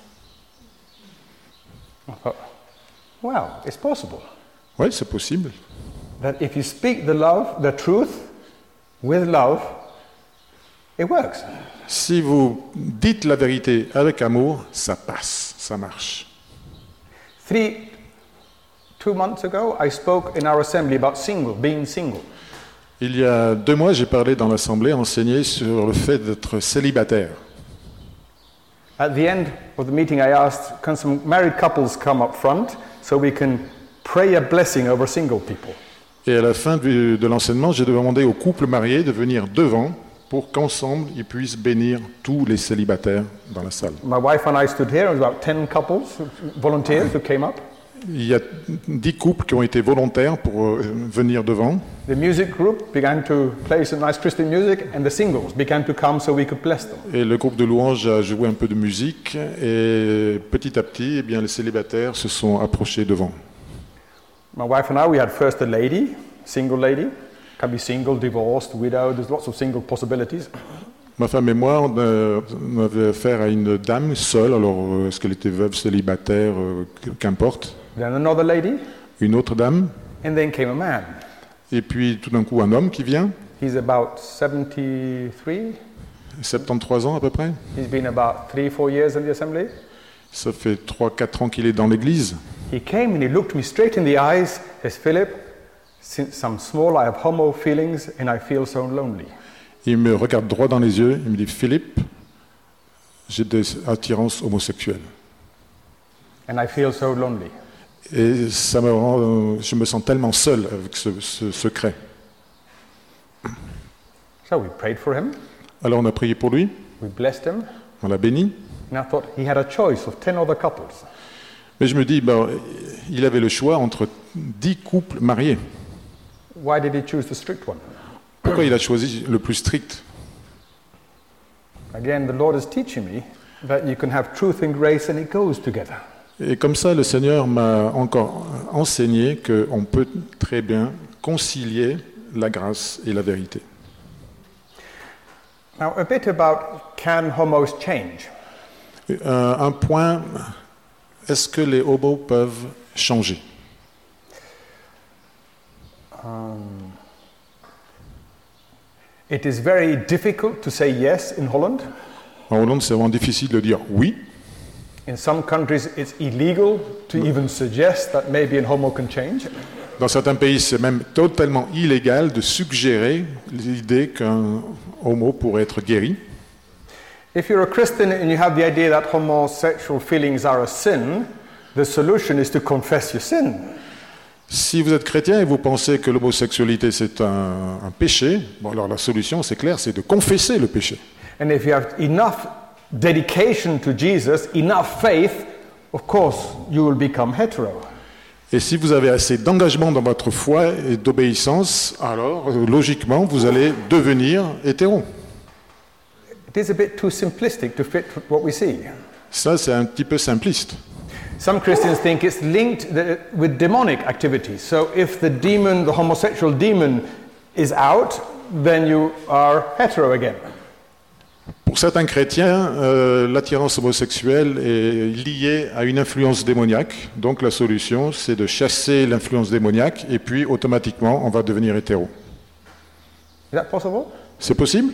[SPEAKER 1] I thought, wow, it's possible.
[SPEAKER 2] Oui, c'est possible.
[SPEAKER 1] That if you speak the love, the truth, with love, it works.
[SPEAKER 2] Si vous dites la vérité avec amour, ça passe, ça marche.
[SPEAKER 1] Three, two months ago, I spoke in our assembly about single, being single.
[SPEAKER 2] Il y a deux mois, j'ai parlé dans l'Assemblée, enseigné sur le fait d'être célibataire.
[SPEAKER 1] At the end of the meeting, I asked, can some married couples come up front so we can pray a blessing over single people?
[SPEAKER 2] Et à la fin du, de l'enseignement, j'ai demandé aux couples mariés de venir devant pour qu'ensemble, ils puissent bénir tous les célibataires dans la salle.
[SPEAKER 1] My wife and I stood here, and there was about ten couples, volunteers who came up.
[SPEAKER 2] Il y a dix couples qui ont été volontaires pour euh, venir devant.
[SPEAKER 1] The music group began to play some nice Christian music, and the singles began to come so we could bless them.
[SPEAKER 2] Et le groupe de louanges a joué un peu de musique, et petit à petit, eh bien, les célibataires se sont approchés devant.
[SPEAKER 1] My wife and I, we had first a lady, single lady, can be single, divorced, widowed, there's lots of single possibilities.
[SPEAKER 2] Ma femme et moi, on, a, on avait affaire à une dame seule, alors euh, est-ce qu'elle était veuve, célibataire, euh, qu'importe.
[SPEAKER 1] Then another lady,
[SPEAKER 2] Une autre dame,
[SPEAKER 1] and then came a man.
[SPEAKER 2] et puis tout d'un coup un homme qui vient,
[SPEAKER 1] He's about seventy-three.
[SPEAKER 2] soixante-treize ans à peu près.
[SPEAKER 1] He's been about three, four years in the assembly.
[SPEAKER 2] Ça fait trois quatre ans qu'il est dans l'église.
[SPEAKER 1] He came and he looked me straight in the eyes, says, Philip, since I'm small, I have homo feelings and I feel so lonely.
[SPEAKER 2] Il me regarde droit dans les yeux, il me dit « Philippe, j'ai des attirances homosexuelles.
[SPEAKER 1] And I feel so lonely. »
[SPEAKER 2] Et ça me rend, euh, je me sens tellement seul avec ce, ce secret.
[SPEAKER 1] So we prayed for him,
[SPEAKER 2] Alors on a prié pour lui,
[SPEAKER 1] we blessed him,
[SPEAKER 2] on l'a béni.
[SPEAKER 1] and I thought he had a choice of ten other couples.
[SPEAKER 2] Mais je me dis, ben, il avait le choix entre dix couples mariés.
[SPEAKER 1] Why did he choose the strict one?
[SPEAKER 2] Pourquoi il a choisi le plus strict?
[SPEAKER 1] Again, the Lord is teaching me that you can have truth and grace and it goes together.
[SPEAKER 2] Et comme ça, le Seigneur m'a encore enseigné qu'on peut très bien concilier la grâce et la vérité.
[SPEAKER 1] Now, a bit about can homos change?
[SPEAKER 2] Un, un point, est-ce que les homos peuvent changer?
[SPEAKER 1] Um, it is very difficult to say yes in Holland.
[SPEAKER 2] En Hollande, c'est vraiment difficile de dire oui.
[SPEAKER 1] In some countries, it's illegal to even suggest that maybe a homo can change.
[SPEAKER 2] Dans certains pays, c'est même totalement illégal de suggérer l'idée qu'un homo pourrait être guéri.
[SPEAKER 1] If you're a Christian and you have the idea that homosexual feelings are a sin, the solution is to confess your sin.
[SPEAKER 2] Si vous êtes chrétien et vous pensez que l'homosexualité c'est un, un péché, bon alors la solution c'est clair, c'est de confesser le péché.
[SPEAKER 1] And if you have enough dedication to Jesus, enough faith, of course, you will become hetero.
[SPEAKER 2] Et si vous avez assez d'engagement dans votre foi et d'obéissance, alors logiquement vous allez devenir hétéro.
[SPEAKER 1] It is a bit too simplistic to fit what we see.
[SPEAKER 2] Ça c'est un petit peu simpliste.
[SPEAKER 1] Some Christians think it's linked the, with demonic activity. So if the demon, the homosexual demon, is out, then you are hetero again.
[SPEAKER 2] Pour certains chrétiens, euh, l'attirance homosexuelle est liée à une influence démoniaque. Donc la solution, c'est de chasser l'influence démoniaque et puis automatiquement, on va devenir hétéro.
[SPEAKER 1] Is that possible?
[SPEAKER 2] C'est possible?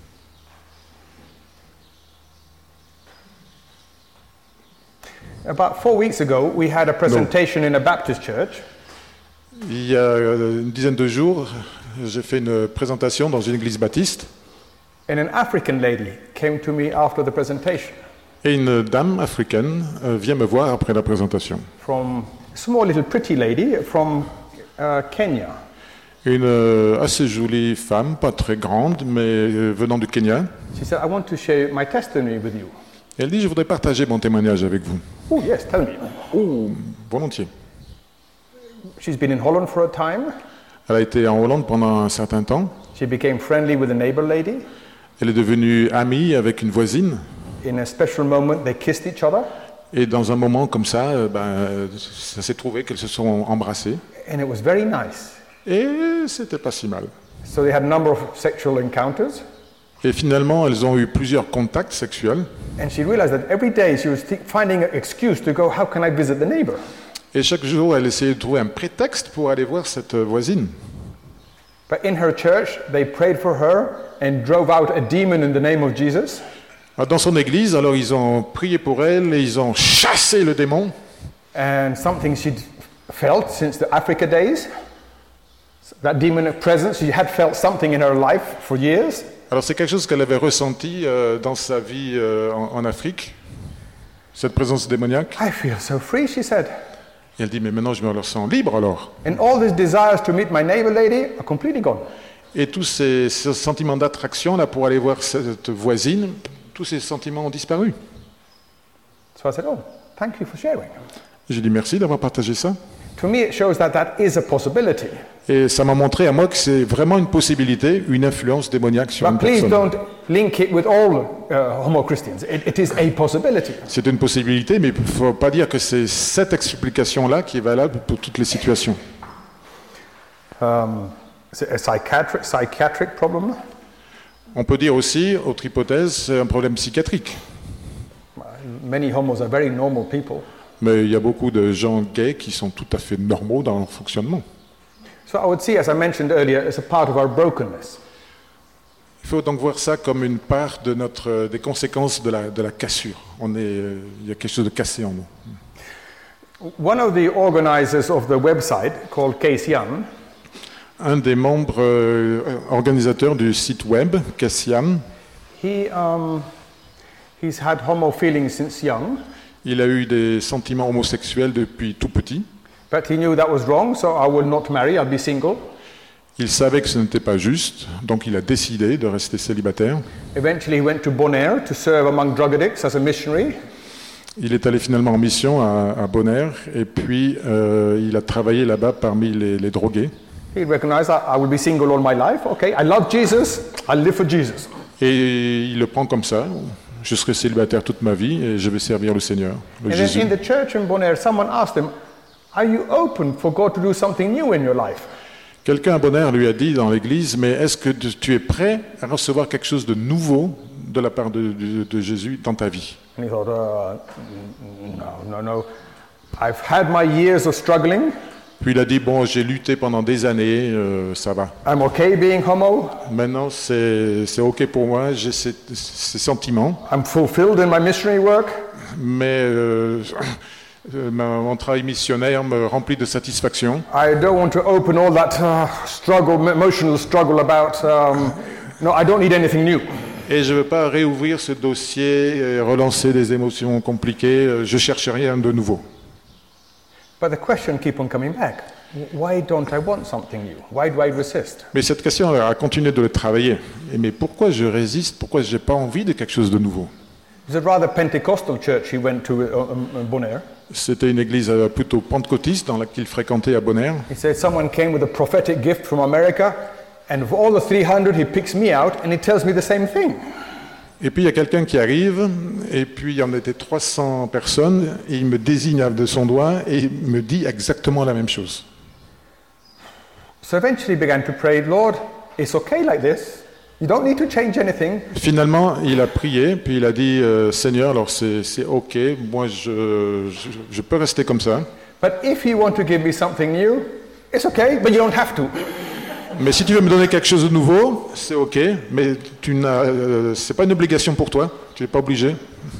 [SPEAKER 1] About four weeks ago, we had a presentation in a Baptist church.
[SPEAKER 2] Il y a une dizaine de jours, j'ai fait une présentation dans une église baptiste.
[SPEAKER 1] And an African lady came to me after the presentation.
[SPEAKER 2] Et une dame africaine euh, vient me voir après la présentation.
[SPEAKER 1] From a small little pretty lady from uh, Kenya.
[SPEAKER 2] Une euh, assez jolie femme, pas très grande, mais euh, venant du Kenya.
[SPEAKER 1] She said, I want to share my testimony with you.
[SPEAKER 2] Elle dit, je voudrais partager mon témoignage avec vous.
[SPEAKER 1] Oh yes, tell me.
[SPEAKER 2] Oh, volontiers.
[SPEAKER 1] She's been in Holland for a time.
[SPEAKER 2] Elle a été en Hollande pendant un certain temps.
[SPEAKER 1] She became friendly with a neighbor lady.
[SPEAKER 2] Elle est devenue amie avec une voisine.
[SPEAKER 1] In a special moment, they kissed each other.
[SPEAKER 2] Et dans un moment comme ça, euh, ben, ça s'est trouvé qu'elles se sont embrassées.
[SPEAKER 1] And it was very nice.
[SPEAKER 2] Et c'était pas si mal.
[SPEAKER 1] So they had a number of sexual encounters.
[SPEAKER 2] Et finalement, elles ont eu plusieurs contacts sexuels.
[SPEAKER 1] And she realized that every day she was th- finding an excuse to go, how can I visit the neighbor?
[SPEAKER 2] Et chaque jour, elle essayait de trouver un prétexte pour aller voir cette voisine.
[SPEAKER 1] But in her church, they prayed for her and drove out a demon in the name of Jesus.
[SPEAKER 2] Dans son église, alors ils ont prié pour elle et ils ont chassé le démon.
[SPEAKER 1] And something she'd felt since the Africa days, that demonic presence, she had felt something in her life for years.
[SPEAKER 2] Alors c'est quelque chose qu'elle avait ressenti euh, dans sa vie euh, en, en Afrique, cette présence démoniaque.
[SPEAKER 1] I feel so free, she said.
[SPEAKER 2] Et elle dit, mais maintenant je me sens libre alors.
[SPEAKER 1] And all these desires to meet my neighbor lady are completely gone.
[SPEAKER 2] Et tous ces, ces sentiments d'attraction là pour aller voir cette voisine, tous ces sentiments ont disparu.
[SPEAKER 1] So I said, oh, thank you for sharing.
[SPEAKER 2] J'ai dit merci d'avoir partagé ça.
[SPEAKER 1] To me, it shows that that is a possibility.
[SPEAKER 2] Et ça m'a montré à moi que c'est vraiment une possibilité, une influence démoniaque sur
[SPEAKER 1] But
[SPEAKER 2] une
[SPEAKER 1] please
[SPEAKER 2] personne.
[SPEAKER 1] don't link it with all uh, homo Christians. It, it is a possibility.
[SPEAKER 2] C'est une possibilité, mais il ne faut pas dire que c'est cette explication-là qui est valable pour toutes les situations.
[SPEAKER 1] Um, is it a psychiatric, psychiatric problem?
[SPEAKER 2] On peut dire aussi, autre hypothèse, c'est un problème psychiatrique.
[SPEAKER 1] Many homos are very normal people.
[SPEAKER 2] Mais il y a beaucoup de gens gays qui sont tout à fait normaux dans leur fonctionnement.
[SPEAKER 1] So I would see, as I mentioned earlier, as a part of our brokenness.
[SPEAKER 2] Il faut donc voir ça comme une part de notre, des conséquences de la, de la cassure. On est, euh, il y a quelque chose de cassé en nous.
[SPEAKER 1] One of the organizers of the website, called Case Young,
[SPEAKER 2] Un des membres euh, organisateurs du site web, Cassian,
[SPEAKER 1] he, um, he's had homo feelings since young,
[SPEAKER 2] il a eu des sentiments homosexuels depuis tout petit.
[SPEAKER 1] but he knew that was wrong, so I will not marry, I'll be single.
[SPEAKER 2] Il savait que ce n'était pas juste, donc il a décidé de rester célibataire.
[SPEAKER 1] Eventually he went to Bonaire to serve among drug addicts as a missionary.
[SPEAKER 2] Il est allé finalement en mission à, à Bonaire, et puis euh, il a travaillé là-bas parmi les, les drogués.
[SPEAKER 1] He recognized that I will be single all my life. Okay, I love Jesus, I'll live for Jesus.
[SPEAKER 2] Et il le prend comme ça. Je serai célibataire toute ma vie et je vais servir le Seigneur, le
[SPEAKER 1] And
[SPEAKER 2] Jésus.
[SPEAKER 1] then in the church in Bonaire, someone asked him, are you open for God to do something new in your life?
[SPEAKER 2] Quelqu'un à Bonaire lui a dit dans l'église, mais est-ce que tu es prêt à recevoir quelque chose de nouveau de la part de, de, de Jésus dans ta vie?
[SPEAKER 1] And he thought, uh, no, no, no. I've had my years of struggling.
[SPEAKER 2] Puis il a dit, bon, j'ai lutté pendant des années, euh, ça va.
[SPEAKER 1] I'm okay being homo.
[SPEAKER 2] Maintenant, c'est c'est OK pour moi, j'ai ces, ces sentiments,
[SPEAKER 1] I'm fulfilled in my missionary work.
[SPEAKER 2] mais euh, euh, ma- mon travail missionnaire me remplit de satisfaction.
[SPEAKER 1] I don't want to open all that uh, struggle, emotional struggle about, um, no, I don't need anything new.
[SPEAKER 2] Et je ne veux pas réouvrir ce dossier et relancer des émotions compliquées, euh, je cherche rien de nouveau.
[SPEAKER 1] But the question keep on coming back. Why don't I want something new? Why do I resist?
[SPEAKER 2] Mais cette question a continué de le travailler. Et mais pourquoi je résiste? Pourquoi je n'ai pas envie de quelque chose de nouveau?
[SPEAKER 1] It was a rather Pentecostal church he went to uh, um, um, Bonaire.
[SPEAKER 2] C'était une église euh, plutôt pentecôtiste dans laquelle il fréquentait à Bonaire.
[SPEAKER 1] He said someone came with a prophetic gift from America, and of all the three hundred, he picks me out and he tells me the same thing.
[SPEAKER 2] Et puis il y a quelqu'un qui arrive, et puis il y en était trois cents personnes, et il me désigne de son doigt et il me dit exactement la même chose.
[SPEAKER 1] So eventually he began to pray, Lord, it's okay like this. You don't need to change anything.
[SPEAKER 2] Finalement, il a prié, puis il a dit, euh, Seigneur, alors c'est c'est OK, moi je, je, je peux rester comme ça.
[SPEAKER 1] But if you want to give me something new, it's okay, but you don't have to.
[SPEAKER 2] Mais si tu veux me donner quelque chose de nouveau, c'est OK, mais tu n'as, euh, c'est pas une obligation pour toi, tu n'es pas obligé.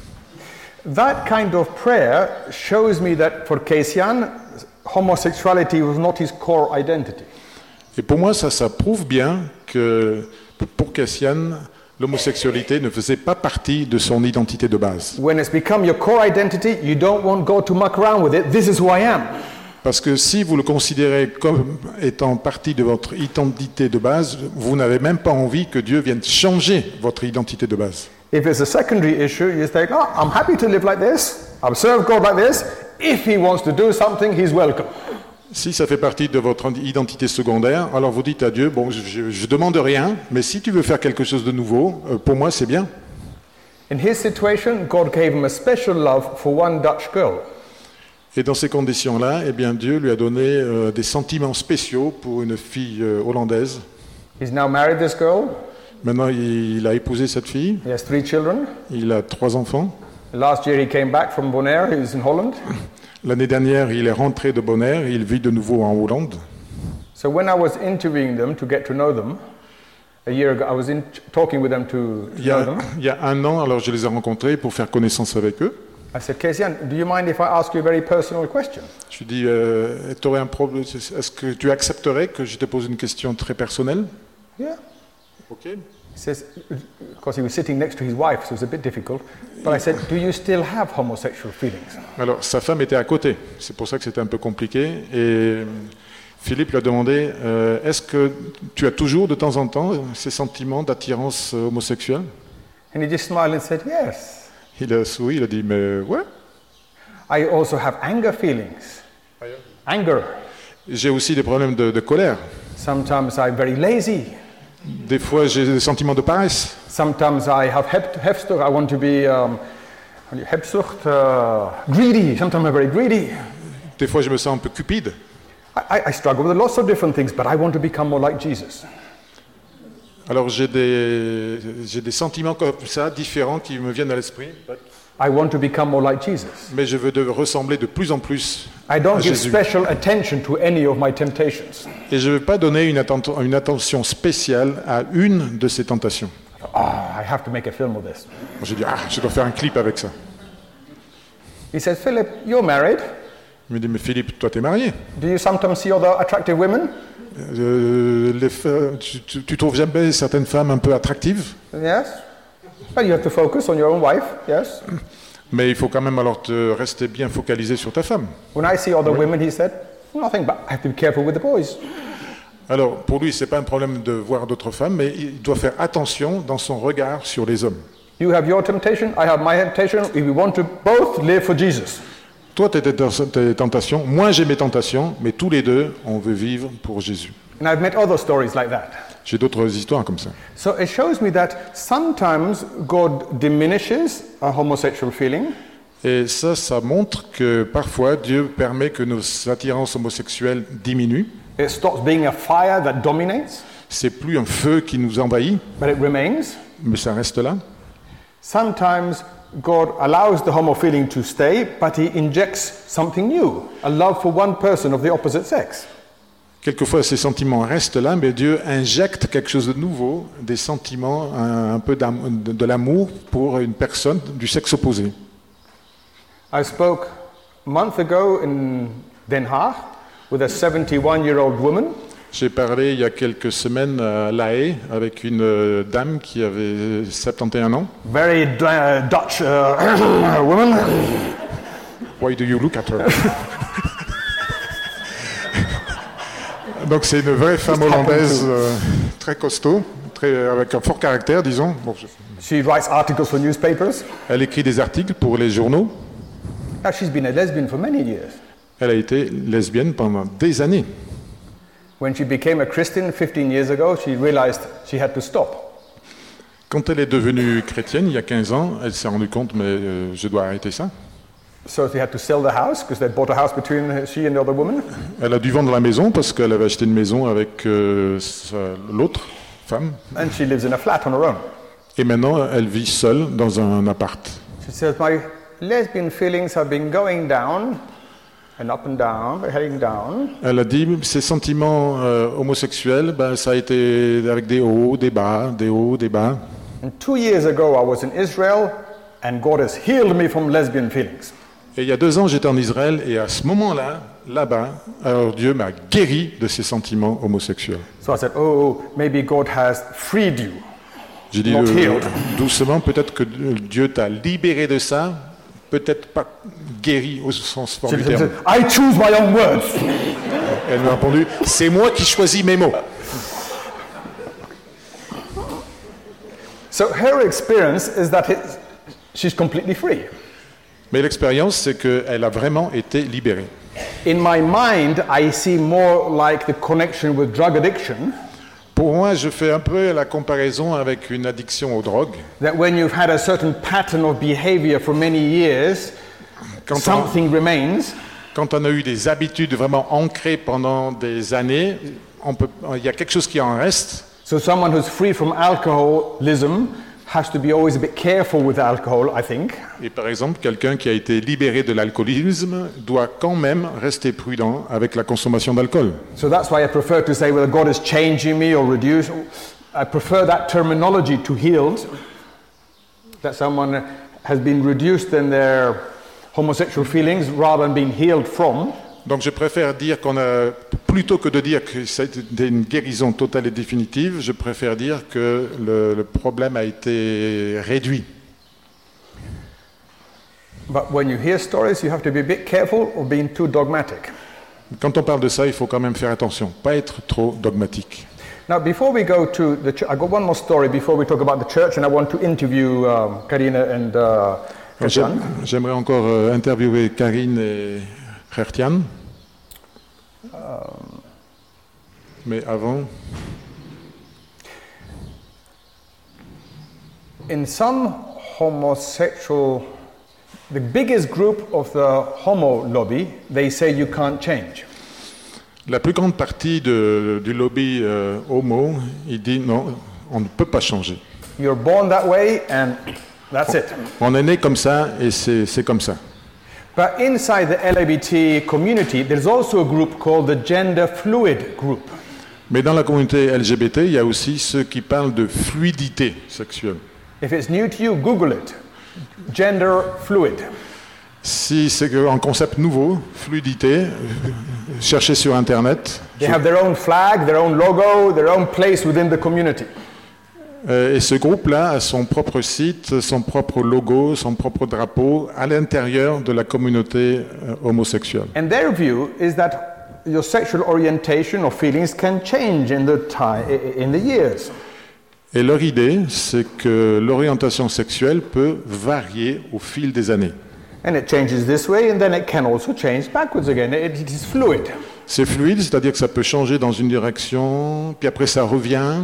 [SPEAKER 1] That kind of prayer shows me that for Kesian, homosexuality was not his core identity.
[SPEAKER 2] Et pour moi, ça, ça prouve bien que pour Cassian, l'homosexualité ne faisait pas partie de son identité de base.
[SPEAKER 1] When it's become your core identity, you don't want God to muck around with it. This is who I am.
[SPEAKER 2] Parce que si vous le considérez comme étant partie de votre identité de base, vous n'avez même pas envie que Dieu vienne changer votre identité de base.
[SPEAKER 1] If it's a secondary issue, you think, oh, I'm happy to live like this. I'll serve God like this. If he wants to do something, he's welcome.
[SPEAKER 2] Si ça fait partie de votre identité secondaire, alors vous dites à Dieu, bon, je ne demande rien, mais si tu veux faire quelque chose de nouveau, euh, pour moi c'est bien.
[SPEAKER 1] In his situation, God gave him a special love for one Dutch girl.
[SPEAKER 2] Et dans ces conditions-là, eh bien, Dieu lui a donné euh, des sentiments spéciaux pour une fille euh, hollandaise.
[SPEAKER 1] He's now married this girl.
[SPEAKER 2] Maintenant, il, il a épousé cette fille.
[SPEAKER 1] He has three children.
[SPEAKER 2] Il a trois enfants.
[SPEAKER 1] Last year he came back from Bonaire. He was in Holland.
[SPEAKER 2] L'année dernière, il est rentré de Bonaire. Il vit de nouveau en Hollande.
[SPEAKER 1] So when I was interviewing them to get to know them, a year ago, I was in, talking with them to, to
[SPEAKER 2] Il y, a,
[SPEAKER 1] know them.
[SPEAKER 2] il y a un an, alors je les ai rencontrés pour faire connaissance avec eux.
[SPEAKER 1] I said, Kezian, do you mind if I ask you a very personal question?
[SPEAKER 2] Je lui ai dit, euh, t'aurais un problème, est-ce que tu accepterais que je te pose une question très personnelle?
[SPEAKER 1] Yeah.
[SPEAKER 2] Ok.
[SPEAKER 1] He says, of course he was sitting next to his wife, so it was a bit difficult. But I said, do you still have homosexual feelings?
[SPEAKER 2] Alors, sa femme était à côté. C'est pour ça que c'était un peu compliqué. Et Philippe lui a demandé, euh, est-ce que tu as toujours de temps en temps ces sentiments d'attirance homosexuelle?
[SPEAKER 1] And he just smiled and said, yes.
[SPEAKER 2] Il a souri, il a dit, mais ouais.
[SPEAKER 1] I also have anger feelings. Anger.
[SPEAKER 2] J'ai aussi des problèmes de, de colère.
[SPEAKER 1] Sometimes I'm very lazy.
[SPEAKER 2] Des fois, j'ai des sentiments de paresse.
[SPEAKER 1] Sometimes I have hep- Hebsucht. I want to be um, Hebsucht, uh, greedy. Sometimes I'm very greedy.
[SPEAKER 2] Des fois, je me sens un peu cupide.
[SPEAKER 1] I, I struggle with lots of different things, but I want to become more like Jesus.
[SPEAKER 2] Alors, j'ai des, j'ai des sentiments comme ça, différents, qui me viennent à l'esprit.
[SPEAKER 1] I want to become more like Jesus.
[SPEAKER 2] Mais je veux de ressembler de plus en plus
[SPEAKER 1] I don't
[SPEAKER 2] à
[SPEAKER 1] give
[SPEAKER 2] Jésus.
[SPEAKER 1] special attention to any of my temptations.
[SPEAKER 2] Et je ne veux pas donner une, atten- une attention spéciale à une de ces tentations.
[SPEAKER 1] Ah, I have to make a film of this.
[SPEAKER 2] J'ai dit, ah, je dois faire un clip avec ça.
[SPEAKER 1] He says, Philip, you're married.
[SPEAKER 2] Il me dit, mais Philippe, toi, t'es marié.
[SPEAKER 1] Do you sometimes see other attractive women?
[SPEAKER 2] Euh, les fe- tu, tu, tu trouves jamais certaines femmes un peu attractives?
[SPEAKER 1] Yes. But you have to focus on your own wife. Yes.
[SPEAKER 2] Mais il faut quand même alors te rester bien focalisé sur ta femme.
[SPEAKER 1] When I see other women, he said, nothing, but I have to be careful with the boys.
[SPEAKER 2] Alors, pour lui, c'est pas un problème de voir d'autres femmes, mais il doit faire attention dans son regard sur les hommes.
[SPEAKER 1] You have your temptation, I have my temptation. We want to both live for Jesus.
[SPEAKER 2] Toi, tu as tes tentations, moi j'ai mes tentations, mais tous les deux, on veut vivre pour Jésus.
[SPEAKER 1] And I've met other stories like that.
[SPEAKER 2] J'ai d'autres histoires comme ça.
[SPEAKER 1] So it shows me that sometimes God diminishes a homosexual feeling,
[SPEAKER 2] Et ça, ça montre que parfois Dieu permet que nos attirances homosexuelles diminuent.
[SPEAKER 1] it stops being a fire that dominates,
[SPEAKER 2] C'est plus un feu qui nous envahit,
[SPEAKER 1] but it remains.
[SPEAKER 2] mais ça reste là.
[SPEAKER 1] Sometimes God allows the homo feeling to stay, but he injects something new, a love for one person of the opposite sex.
[SPEAKER 2] Quelquefois, ces sentiments restent là, mais Dieu injecte quelque chose de nouveau, des sentiments, un, un peu d'am- de, de l'amour pour une personne du sexe opposé.
[SPEAKER 1] I spoke a month ago in Den Haag with a seventy-one-year-old woman.
[SPEAKER 2] J'ai parlé il y a quelques semaines à La Haye avec une euh, dame qui avait soixante et onze ans.
[SPEAKER 1] Very uh, Dutch uh, woman.
[SPEAKER 2] Why do you look at her? Donc c'est une vraie femme hollandaise euh, très costaud, très, avec un fort caractère, disons. Bon, je-
[SPEAKER 1] She writes articles for newspapers.
[SPEAKER 2] Elle écrit des articles pour les journaux.
[SPEAKER 1] Now, she's been a lesbian for many years.
[SPEAKER 2] Elle a été lesbienne pendant des années.
[SPEAKER 1] When she became a Christian fifteen years ago, she realized she had to stop.
[SPEAKER 2] Quand elle est devenue chrétienne, il y a quinze ans, elle s'est rendue compte, mais euh, je dois arrêter ça.
[SPEAKER 1] So she had to sell the house because they bought a house between she and the other woman.
[SPEAKER 2] Elle a dû vendre la maison parce qu'elle avait acheté une maison avec euh, sa- l'autre femme.
[SPEAKER 1] And she lives in a flat on her own.
[SPEAKER 2] Et maintenant, elle vit seule dans un appart.
[SPEAKER 1] She says, my lesbian feelings have been going down and up and down, but heading down.
[SPEAKER 2] Elle a dit, ces sentiments euh, homosexuels, ben, ça a été avec des hauts, des bas, des hauts, des bas.
[SPEAKER 1] And two years ago, I was in Israel, and God has healed me from lesbian feelings.
[SPEAKER 2] Et il y a deux ans, j'étais en Israël, et à ce moment-là, là-bas, alors Dieu m'a guéri de ces sentiments homosexuels.
[SPEAKER 1] So I said, oh, maybe God has freed you.
[SPEAKER 2] J'ai dit
[SPEAKER 1] Not
[SPEAKER 2] euh,
[SPEAKER 1] healed.
[SPEAKER 2] doucement, peut-être que Dieu t'a libéré de ça, peut-être pas guéri au sens fort
[SPEAKER 1] She
[SPEAKER 2] du
[SPEAKER 1] said,
[SPEAKER 2] terme.
[SPEAKER 1] I choose my own words.
[SPEAKER 2] Elle m'a répondu, c'est moi qui choisis mes mots.
[SPEAKER 1] So her experience is that it's, she's completely free.
[SPEAKER 2] Mais l'expérience, c'est qu'elle a vraiment été libérée.
[SPEAKER 1] In my mind, I see more like the connection with drug addiction.
[SPEAKER 2] Pour moi, je fais un peu la comparaison avec une addiction aux drogues.
[SPEAKER 1] That when you've had a certain pattern of behavior for many years,
[SPEAKER 2] Quand
[SPEAKER 1] something
[SPEAKER 2] on,
[SPEAKER 1] remains.
[SPEAKER 2] quand on a eu des habitudes vraiment ancrées pendant des années, on peut, il y a quelque chose qui en reste.
[SPEAKER 1] So someone who's free from alcoholism has to be always a bit careful with alcohol, I think.
[SPEAKER 2] Et par exemple, quelqu'un qui a été libéré de l'alcoolisme doit quand même rester prudent avec la consommation d'alcool.
[SPEAKER 1] So that's why I prefer to say whether God is changing me or reduced. I prefer that terminology to healed. That someone has been reduced in their homosexual feelings rather than being healed from.
[SPEAKER 2] Donc je préfère dire qu'on a, plutôt que de dire que c'était une guérison totale et définitive, je préfère dire que le, le problème a été réduit.
[SPEAKER 1] But when you hear stories, you have to be a bit careful of being too dogmatic.
[SPEAKER 2] Quand on parle de ça, il faut quand même faire attention, pas être trop dogmatique.
[SPEAKER 1] Now, before we go to the church, I got one more story before we talk about the church, and I want to interview um, Karina and uh, Hertian.
[SPEAKER 2] J'aimerais encore euh, interviewer Karine et Hertian.
[SPEAKER 1] Um,
[SPEAKER 2] Mais avant,
[SPEAKER 1] in some homosexual, the biggest group of the homo lobby, they say you can't change.
[SPEAKER 2] la plus grande partie de, du lobby euh, homo, il dit non, on ne peut pas changer.
[SPEAKER 1] You're born that way and that's it.
[SPEAKER 2] On est né comme ça et c'est, c'est comme ça.
[SPEAKER 1] But inside the L G B T community, there's also a group called the gender fluid group.
[SPEAKER 2] Mais dans la communauté L G B T, il y a aussi ceux qui parlent de fluidité sexuelle.
[SPEAKER 1] If it's new to you, Google it. Gender fluid.
[SPEAKER 2] Si c'est un concept nouveau, fluidité, cherchez sur Internet.
[SPEAKER 1] They have their own flag, their own logo, their own place within the community.
[SPEAKER 2] Et ce groupe-là a son propre site, son propre logo, son propre drapeau à l'intérieur de la communauté homosexuelle.
[SPEAKER 1] And their view is that your sexual orientation or feelings can change in the time, in the years.
[SPEAKER 2] Et leur idée, c'est que l'orientation sexuelle peut varier au fil des années.
[SPEAKER 1] And it changes this way, and then it can also change backwards again. It, it is fluid.
[SPEAKER 2] C'est fluide, c'est-à-dire que ça peut changer dans une direction, puis après ça revient.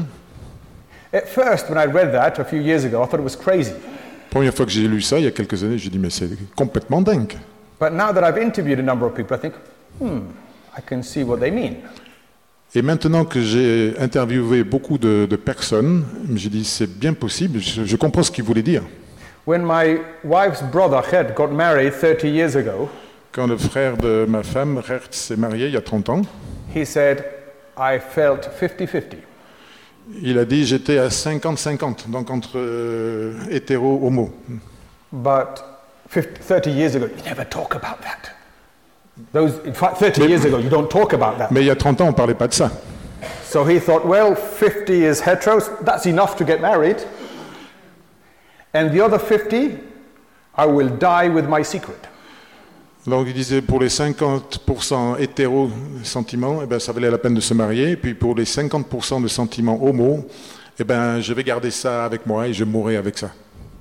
[SPEAKER 1] At first, when I read that a few years ago, I thought it was crazy.
[SPEAKER 2] Première fois que j'ai lu ça, il y a quelques années, j'ai dit mais c'est complètement dingue.
[SPEAKER 1] But now that I've interviewed a number of people, I think, hmm, I can see what they mean.
[SPEAKER 2] Et maintenant que j'ai interviewé beaucoup de, de personnes, j'ai dit c'est bien possible, je, je comprends ce qu'ils voulaient dire.
[SPEAKER 1] When my wife's brother, Gert, got married thirty years ago,
[SPEAKER 2] Quand le frère de ma femme, Gert, s'est marié il y a trente ans,
[SPEAKER 1] he said, I felt fifty-fifty.
[SPEAKER 2] il a dit j'étais à cinquante cinquante, donc entre euh, hétéro, homo.
[SPEAKER 1] But fifty, thirty years ago, you never talk about that. Those, in fact, thirty
[SPEAKER 2] Mais-
[SPEAKER 1] years ago, you don't talk about that.
[SPEAKER 2] Mais il y a trente ans, on ne parlait pas de ça.
[SPEAKER 1] So he thought, well, fifty is hetero, that's enough to get married. And the other fifty, I will die with my secret.
[SPEAKER 2] Donc il disait pour les cinquante pour cent hétéro sentiments, eh ben, ça valait la peine de se marier. Et puis pour les cinquante pour cent de sentiments homo, eh ben, je vais garder ça avec moi et je mourrai avec ça.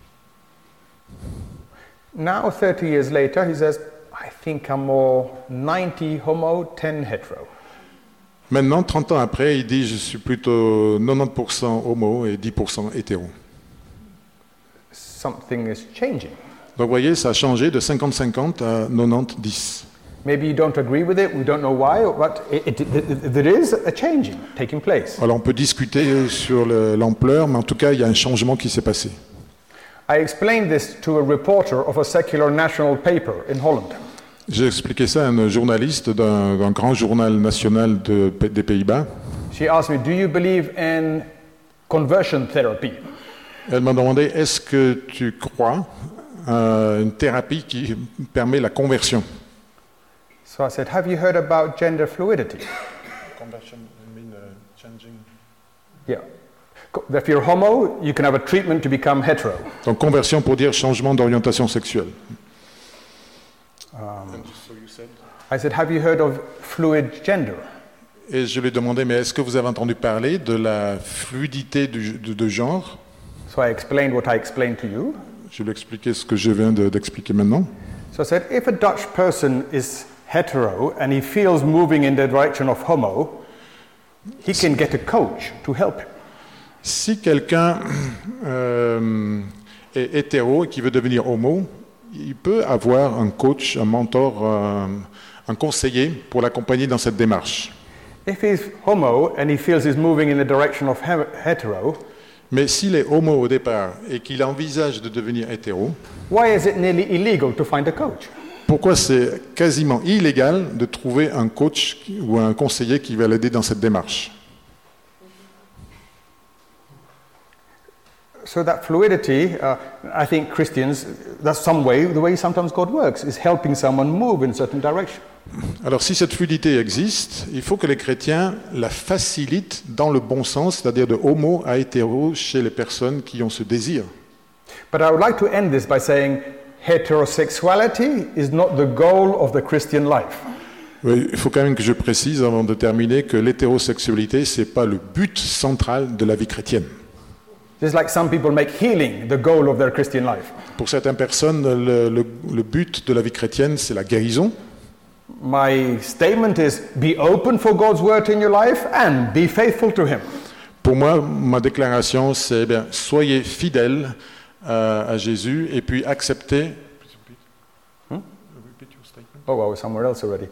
[SPEAKER 1] Now, thirty years later, he says, I think I'm more ninety homo, ten hetero.
[SPEAKER 2] Maintenant, trente ans après, il dit je suis plutôt quatre-vingt-dix pour cent homo et dix pour cent hétéro.
[SPEAKER 1] Something is changing.
[SPEAKER 2] Donc vous voyez, ça a changé de cinquante cinquante à quatre-vingt-dix dix.
[SPEAKER 1] Maybe you don't agree with it, we don't know why, but it, it, it, there is a changing taking place.
[SPEAKER 2] Alors on peut discuter sur le- l'ampleur, mais en tout cas, il y a un changement qui s'est passé.
[SPEAKER 1] I explained this to a reporter of a secular national paper in Holland.
[SPEAKER 2] J'ai expliqué ça à un journaliste d'un d'un grand journal national de- des Pays-Bas.
[SPEAKER 1] She asked me, do you believe in conversion therapy?
[SPEAKER 2] Elle m'a demandé, est-ce que tu crois à une thérapie qui permet la conversion?
[SPEAKER 1] So I said, have you heard about gender fluidity? Yeah. Co- If you're homo, you can have a treatment to become hetero.
[SPEAKER 2] Donc conversion pour dire changement d'orientation sexuelle.
[SPEAKER 1] I said, have you heard of fluid gender?
[SPEAKER 2] Et je lui ai demandé, mais est-ce que vous avez entendu parler de la fluidité du- de, de genre?
[SPEAKER 1] So I explained what I explained to you.
[SPEAKER 2] Je lui ai expliqué ce que je viens de- d'expliquer maintenant.
[SPEAKER 1] So I said, if a Dutch person is hetero and he feels moving in the direction of homo, he can get a coach to help him.
[SPEAKER 2] Si quelqu'un euh, est hétéro et qui veut devenir homo, il peut avoir un coach, un mentor, un, un conseiller pour l'accompagner dans cette démarche.
[SPEAKER 1] If he's homo and he feels he's moving in the direction of he- hetero,
[SPEAKER 2] Mais s'il est homo au départ et qu'il envisage de devenir hétéro,
[SPEAKER 1] why is it nearly illegal to find a coach?
[SPEAKER 2] pourquoi c'est quasiment illégal de trouver un coach ou un conseiller qui va l'aider dans cette démarche?
[SPEAKER 1] So that fluidity, uh, I think Christians, that's some way, the way sometimes God works, is helping someone move in a certain direction.
[SPEAKER 2] Alors si cette fluidité existe, il faut que les chrétiens la facilitent dans le bon sens, c'est-à-dire de homo à hétéro chez les personnes qui ont ce désir.
[SPEAKER 1] But I would like to end this by saying heterosexuality is not the goal of the Christian life.
[SPEAKER 2] Oui, il faut quand même que je précise avant de terminer que l'hétérosexualité, ce n'est pas le but central de la vie chrétienne.
[SPEAKER 1] Just like some people make healing the goal of their Christian life.
[SPEAKER 2] Pour certaines personnes, le, le, le but de la vie chrétienne, c'est la guérison.
[SPEAKER 1] My statement is be open for God's word in your life and be faithful to Him.
[SPEAKER 2] Pour moi, ma déclaration, c'est eh bien, soyez fidèles euh, à Jésus et puis acceptez.
[SPEAKER 1] Hmm? Oh, well, we're somewhere else already.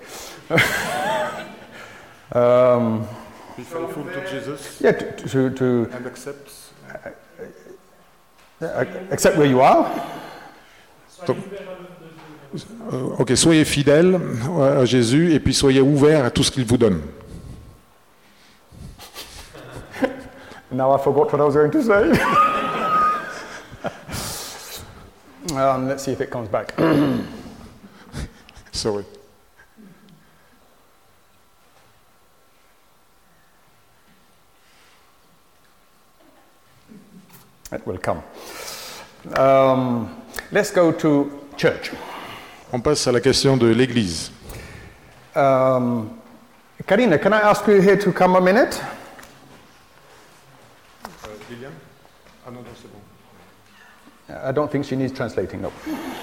[SPEAKER 1] um,
[SPEAKER 2] Be faithful to Jesus
[SPEAKER 1] yeah, to, to, to
[SPEAKER 2] and accept.
[SPEAKER 1] accept where you are.
[SPEAKER 2] Donc, euh, ok, soyez fidèles à Jésus et puis soyez ouverts à tout ce qu'il vous donne.
[SPEAKER 1] Now I forgot what I was going to say. um, let's see if it comes back.
[SPEAKER 2] Sorry.
[SPEAKER 1] It will come. Um, let's go to church.
[SPEAKER 2] On passe à la question de l'Église.
[SPEAKER 1] Um, Karina, can I ask you here to come a minute?
[SPEAKER 2] Liliane? Ah non, non, c'est bon.
[SPEAKER 1] I don't think she needs translating, no.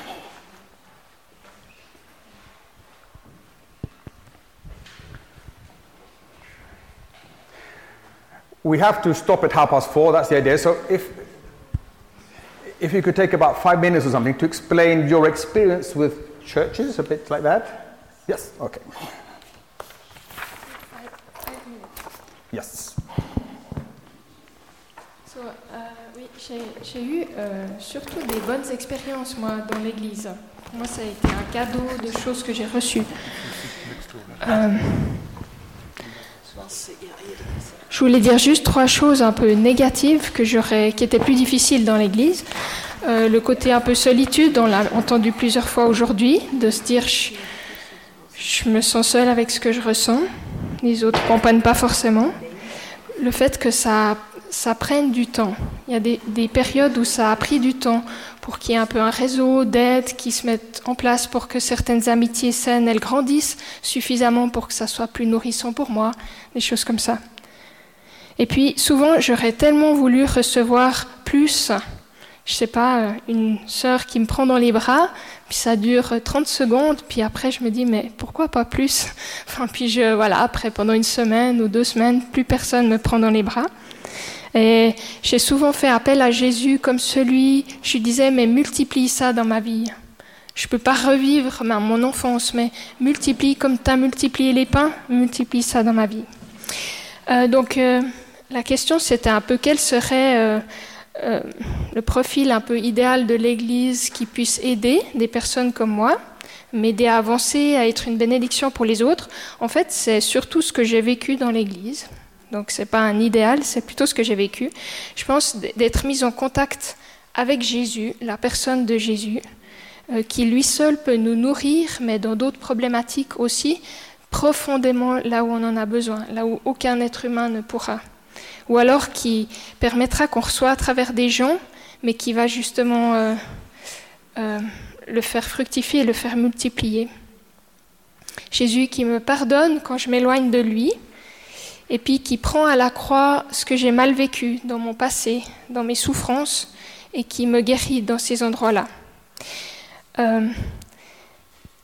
[SPEAKER 1] We have to stop at half past four, that's the idea. So if if you could take about five minutes or something to explain your experience with churches, a bit like that. Yes, okay.
[SPEAKER 3] Five, five minutes.
[SPEAKER 1] Yes.
[SPEAKER 3] So, euh, oui, j'ai, j'ai eu euh, surtout des bonnes expériences, moi, dans l'église. Pour moi, ça a été un cadeau de choses que j'ai reçues. Euh, je voulais dire juste trois choses un peu négatives que j'aurais, qui étaient plus difficiles dans l'église. Euh, le côté un peu solitude, on l'a entendu plusieurs fois aujourd'hui, de se dire je, je me sens seule avec ce que je ressens, les autres ne comprennent pas forcément. Le fait que ça, ça prenne du temps. Il y a des, des périodes où ça a pris du temps pour qu'il y ait un peu un réseau d'aide qui se mette en place pour que certaines amitiés saines, elles grandissent suffisamment pour que ça soit plus nourrissant pour moi, des choses comme ça. Et puis souvent, j'aurais tellement voulu recevoir plus. Je sais pas, une sœur qui me prend dans les bras, puis ça dure trente secondes, puis après je me dis mais pourquoi pas plus? Enfin puis je voilà, après pendant une semaine ou deux semaines, plus personne me prend dans les bras. Et j'ai souvent fait appel à Jésus comme celui, je lui disais mais multiplie ça dans ma vie. Je peux pas revivre ma, mon enfance, mais multiplie comme tu as multiplié les pains, multiplie ça dans ma vie. Euh, donc euh, la question c'était un peu quel serait euh, Euh, le profil un peu idéal de l'Église qui puisse aider des personnes comme moi, m'aider à avancer, à être une bénédiction pour les autres. En fait, c'est surtout ce que j'ai vécu dans l'Église. Donc, c'est pas un idéal, c'est plutôt ce que j'ai vécu. Je pense d'être mise en contact avec Jésus, la personne de Jésus, euh, qui lui seul peut nous nourrir, mais dans d'autres problématiques aussi, profondément là où on en a besoin, là où aucun être humain ne pourra. Ou alors qui permettra qu'on reçoit à travers des gens, mais qui va justement euh, euh, le faire fructifier, le faire multiplier. Jésus qui me pardonne quand je m'éloigne de lui, et puis qui prend à la croix ce que j'ai mal vécu dans mon passé, dans mes souffrances, et qui me guérit dans ces endroits-là. Euh,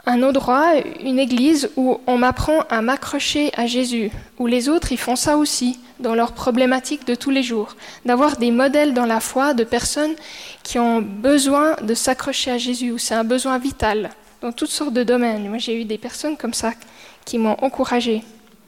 [SPEAKER 3] un endroit, une église où on m'apprend à m'accrocher à Jésus, où les autres ils font ça aussi dans leurs problématiques de tous les jours, d'avoir des modèles dans la foi de personnes qui ont besoin de s'accrocher à Jésus, où c'est un besoin vital dans toutes sortes de domaines. Moi j'ai eu des personnes comme ça qui m'ont encouragée.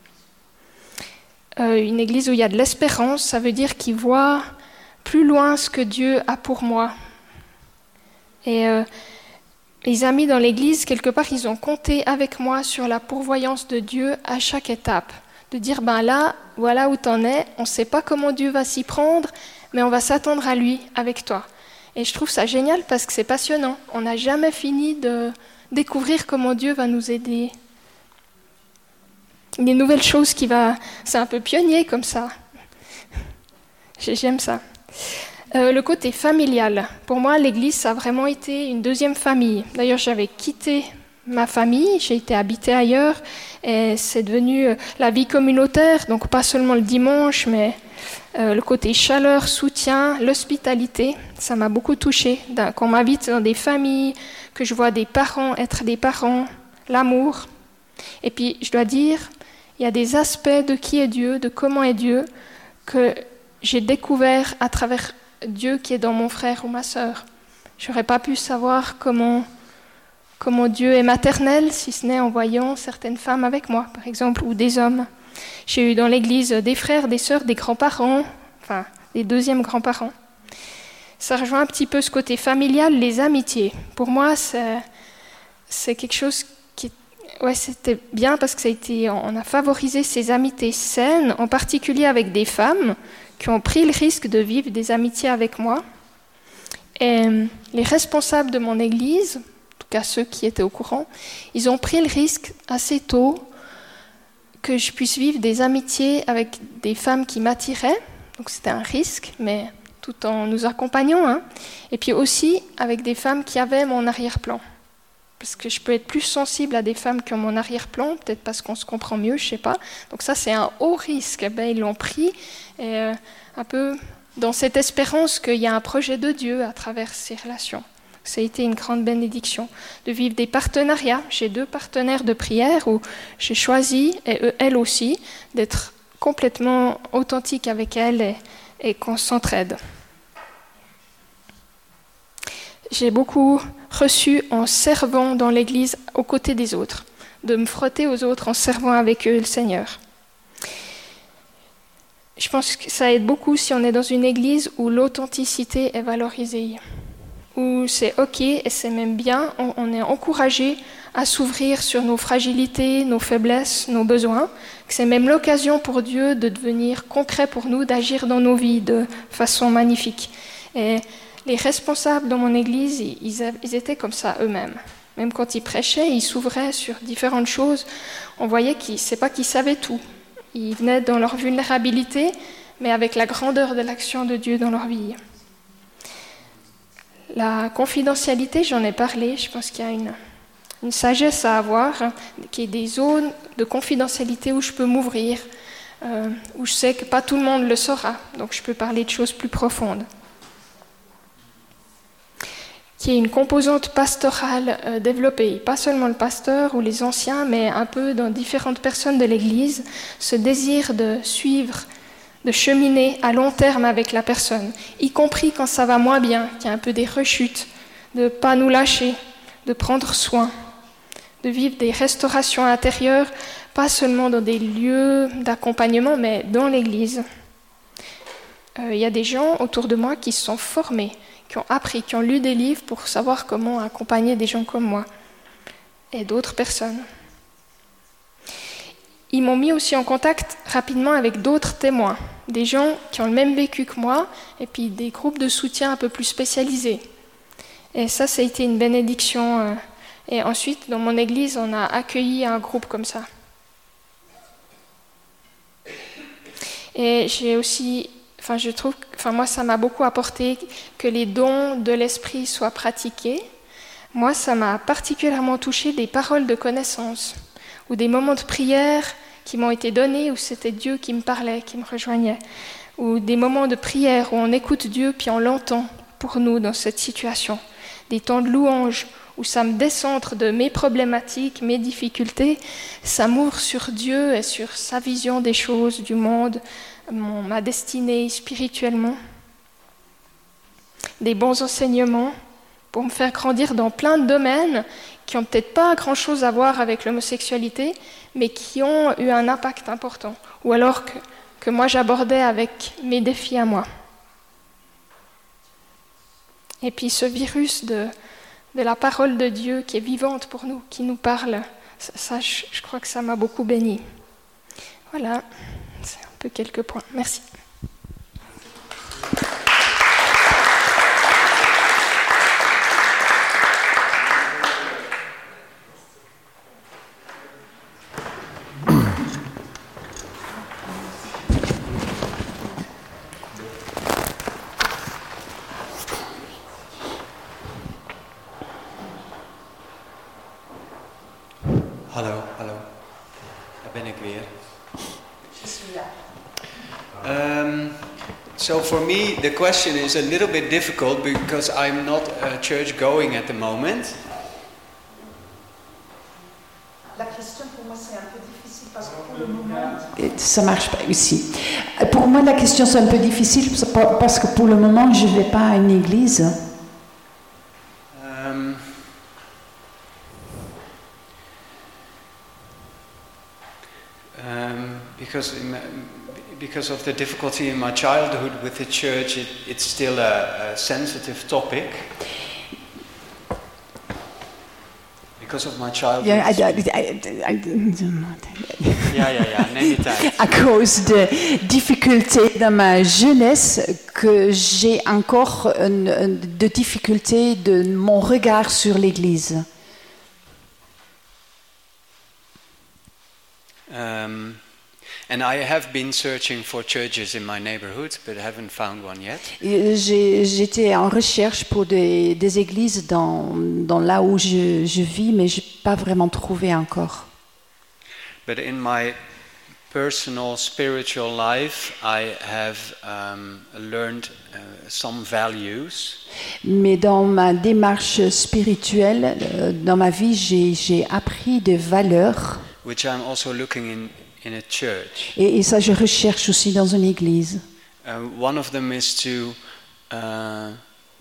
[SPEAKER 3] Euh, une église où il y a de l'espérance, ça veut dire qu'ils voient plus loin ce que Dieu a pour moi. Et euh, les amis dans l'église, quelque part, ils ont compté avec moi sur la pourvoyance de Dieu à chaque étape. De dire, ben là, voilà où t'en es, on ne sait pas comment Dieu va s'y prendre, mais on va s'attendre à lui avec toi. Et je trouve ça génial parce que c'est passionnant. On n'a jamais fini de découvrir comment Dieu va nous aider. Des nouvelles choses qui va... C'est un peu pionnier comme ça. J'aime ça. Euh, le côté familial. Pour moi, l'église, ça a vraiment été une deuxième famille. D'ailleurs, j'avais quitté ma famille, j'ai été habiter ailleurs, et c'est devenu la vie communautaire, donc pas seulement le dimanche, mais euh, le côté chaleur, soutien, l'hospitalité, ça m'a beaucoup touchée. Quand on m'invite dans des familles, que je vois des parents être des parents, l'amour. Et puis, je dois dire, il y a des aspects de qui est Dieu, de comment est Dieu, que j'ai découvert à travers Dieu qui est dans mon frère ou ma sœur. Je n'aurais pas pu savoir comment, comment Dieu est maternel, si ce n'est en voyant certaines femmes avec moi, par exemple, ou des hommes. J'ai eu dans l'église des frères, des sœurs, des grands-parents, enfin, des deuxièmes grands-parents. Ça rejoint un petit peu ce côté familial, les amitiés. Pour moi, c'est, c'est quelque chose qui... Ouais, c'était bien parce que ça a été, on a favorisé ces amitiés saines, en particulier avec des femmes qui ont pris le risque de vivre des amitiés avec moi. Et les responsables de mon église, en tout cas ceux qui étaient au courant, ils ont pris le risque assez tôt que je puisse vivre des amitiés avec des femmes qui m'attiraient. Donc c'était un risque, mais tout en nous accompagnant. Hein. Et puis aussi avec des femmes qui avaient mon arrière-plan. Parce que je peux être plus sensible à des femmes qui ont mon arrière-plan, peut-être parce qu'on se comprend mieux, je ne sais pas. Donc ça, c'est un haut risque. Eh ben, ils l'ont pris, et, euh, un peu dans cette espérance qu'il y a un projet de Dieu à travers ces relations. Ça a été une grande bénédiction de vivre des partenariats. J'ai deux partenaires de prière où j'ai choisi, et eux, elles aussi, d'être complètement authentique avec elles et, et qu'on s'entraide. J'ai beaucoup reçu en servant dans l'église aux côtés des autres, de me frotter aux autres en servant avec eux le Seigneur. Je pense que ça aide beaucoup si on est dans une église où l'authenticité est valorisée, où c'est ok et c'est même bien, on, on est encouragé à s'ouvrir sur nos fragilités, nos faiblesses, nos besoins, que c'est même l'occasion pour Dieu de devenir concret pour nous, d'agir dans nos vies de façon magnifique. Et les responsables dans mon église, ils, ils étaient comme ça eux-mêmes. Même quand ils prêchaient, ils s'ouvraient sur différentes choses. On voyait qu'ils, c'est pas qu'ils savaient tout. Ils venaient dans leur vulnérabilité, mais avec la grandeur de l'action de Dieu dans leur vie. La confidentialité, j'en ai parlé. Je pense qu'il y a une, une sagesse à avoir, hein, qu'il y ait des zones de confidentialité où je peux m'ouvrir, euh, où je sais que pas tout le monde le saura. Donc je peux parler de choses plus profondes. Qui est une composante pastorale euh, développée, pas seulement le pasteur ou les anciens, mais un peu dans différentes personnes de l'Église, ce désir de suivre, de cheminer à long terme avec la personne, y compris quand ça va moins bien, qu'il y a un peu des rechutes, de ne pas nous lâcher, de prendre soin, de vivre des restaurations intérieures, pas seulement dans des lieux d'accompagnement, mais dans l'Église. Euh, il y a des gens autour de moi qui se sont formés, qui ont appris, qui ont lu des livres pour savoir comment accompagner des gens comme moi et d'autres personnes. Ils m'ont mis aussi en contact rapidement avec d'autres témoins, des gens qui ont le même vécu que moi, et puis des groupes de soutien un peu plus spécialisés. Et ça, ça a été une bénédiction. Et ensuite, dans mon église, on a accueilli un groupe comme ça. Et j'ai aussi... Enfin, je trouve, enfin, moi, ça m'a beaucoup apporté que les dons de l'esprit soient pratiqués. Moi, ça m'a particulièrement touché des paroles de connaissance ou des moments de prière qui m'ont été donnés où c'était Dieu qui me parlait, qui me rejoignait, ou des moments de prière où on écoute Dieu puis on l'entend pour nous dans cette situation, des temps de louange où ça me décentre de mes problématiques, mes difficultés, ça m'ouvre sur Dieu et sur sa vision des choses, du monde, mon, ma destinée spirituellement. Des bons enseignements pour me faire grandir dans plein de domaines qui n'ont peut-être pas grand-chose à voir avec l'homosexualité, mais qui ont eu un impact important, ou alors que, que moi j'abordais avec mes défis à moi. Et puis ce virus de, de la parole de Dieu qui est vivante pour nous, qui nous parle, ça, ça je, je crois que ça m'a beaucoup béni. Voilà, c'est un peu quelques points. Merci.
[SPEAKER 4] Hallo, hallo. Daar ben ik weer. Um, so for me, the question is a little bit difficult because I'm not uh, church going at the moment.
[SPEAKER 5] La question pour moi c'est un peu difficile parce que pour le moment ça marche pas ici. Pour moi la question c'est un peu difficile parce que pour le moment je vais pas à une église.
[SPEAKER 4] Um, um, because in my, because of the difficulty in my childhood with the church, it, it's still a, a sensitive topic. Because of my childhood.
[SPEAKER 5] Ja, I, I, I, I,
[SPEAKER 4] ja, ja, ja, neem je tijd.
[SPEAKER 5] À cause de difficultés dans ma jeunesse, que j'ai encore une, une, de difficultés de mon regard sur l'Église.
[SPEAKER 4] Um, and I have been searching for churches in my neighborhood, but haven't found one yet.
[SPEAKER 5] J'ai, j'étais en recherche pour des, des églises dans, dans là où je, je vis, mais je n'ai pas vraiment trouvé encore.
[SPEAKER 4] But in my personal spiritual life, I have um, learned uh, some values.
[SPEAKER 5] Mais dans ma démarche spirituelle, dans ma vie, j'ai, j'ai appris des valeurs.
[SPEAKER 4] Which I'm also looking in, in a church.
[SPEAKER 5] Et, et ça, je recherche aussi dans une église.
[SPEAKER 4] Uh, one of them is to uh,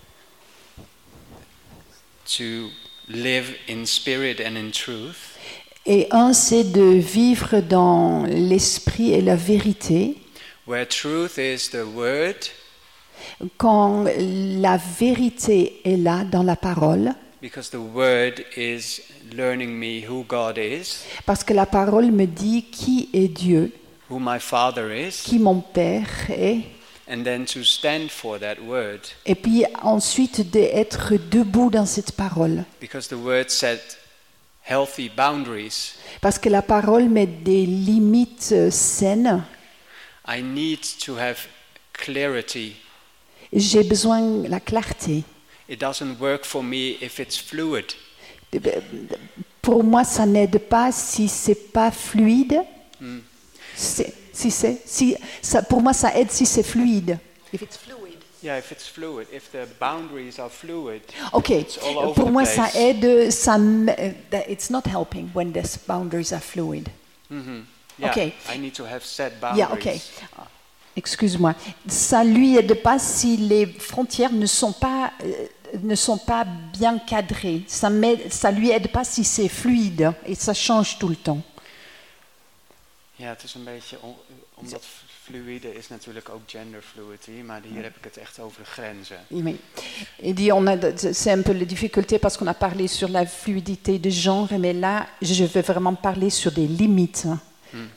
[SPEAKER 4] to live in spirit and in truth.
[SPEAKER 5] Et un, c'est de vivre dans l'esprit et la vérité.
[SPEAKER 4] Where truth is the word.
[SPEAKER 5] Quand la vérité est là dans la parole.
[SPEAKER 4] Because the word is learning me who God is.
[SPEAKER 5] Parce que la parole me dit qui est Dieu.
[SPEAKER 4] Who my Father is.
[SPEAKER 5] Qui mon Père est.
[SPEAKER 4] And then to stand for that word.
[SPEAKER 5] Et puis ensuite d'être debout dans cette parole.
[SPEAKER 4] Because the word set healthy boundaries.
[SPEAKER 5] Parce que la parole met des limites saines.
[SPEAKER 4] I need to have clarity.
[SPEAKER 5] J'ai besoin de la clarté.
[SPEAKER 4] It doesn't work for me if it's fluid.
[SPEAKER 5] Pour moi, ça n'aide pas si c'est pas fluide.
[SPEAKER 4] Mm.
[SPEAKER 5] C'est, si c'est, si, ça, pour moi, ça aide si c'est fluide. If it's fluid.
[SPEAKER 4] Yeah, if it's fluid, if the boundaries are fluid.
[SPEAKER 5] Ok.
[SPEAKER 4] It's all over
[SPEAKER 5] pour moi,
[SPEAKER 4] the place.
[SPEAKER 5] ça aide. Ça, it's not helping when the boundaries are fluid.
[SPEAKER 4] Mm-hmm. Yeah,
[SPEAKER 5] okay.
[SPEAKER 4] I need to have set boundaries.
[SPEAKER 5] Yeah, okay. Excuse-moi. Ça lui aide pas si les frontières ne sont pas euh, ne sont pas bien cadrées. Ça m'aide, ça lui aide pas si c'est fluide et ça change tout le temps.
[SPEAKER 4] Ja, het is een beetje on, omdat fluide is natuurlijk ook genderfluidity, maar hier heb ik het echt over de grenzen.
[SPEAKER 5] Il dit on a c'est un peu la difficulté parce qu'on a parlé sur la fluidité de genre, mais là je veux vraiment parler sur des limites.
[SPEAKER 4] Hmm.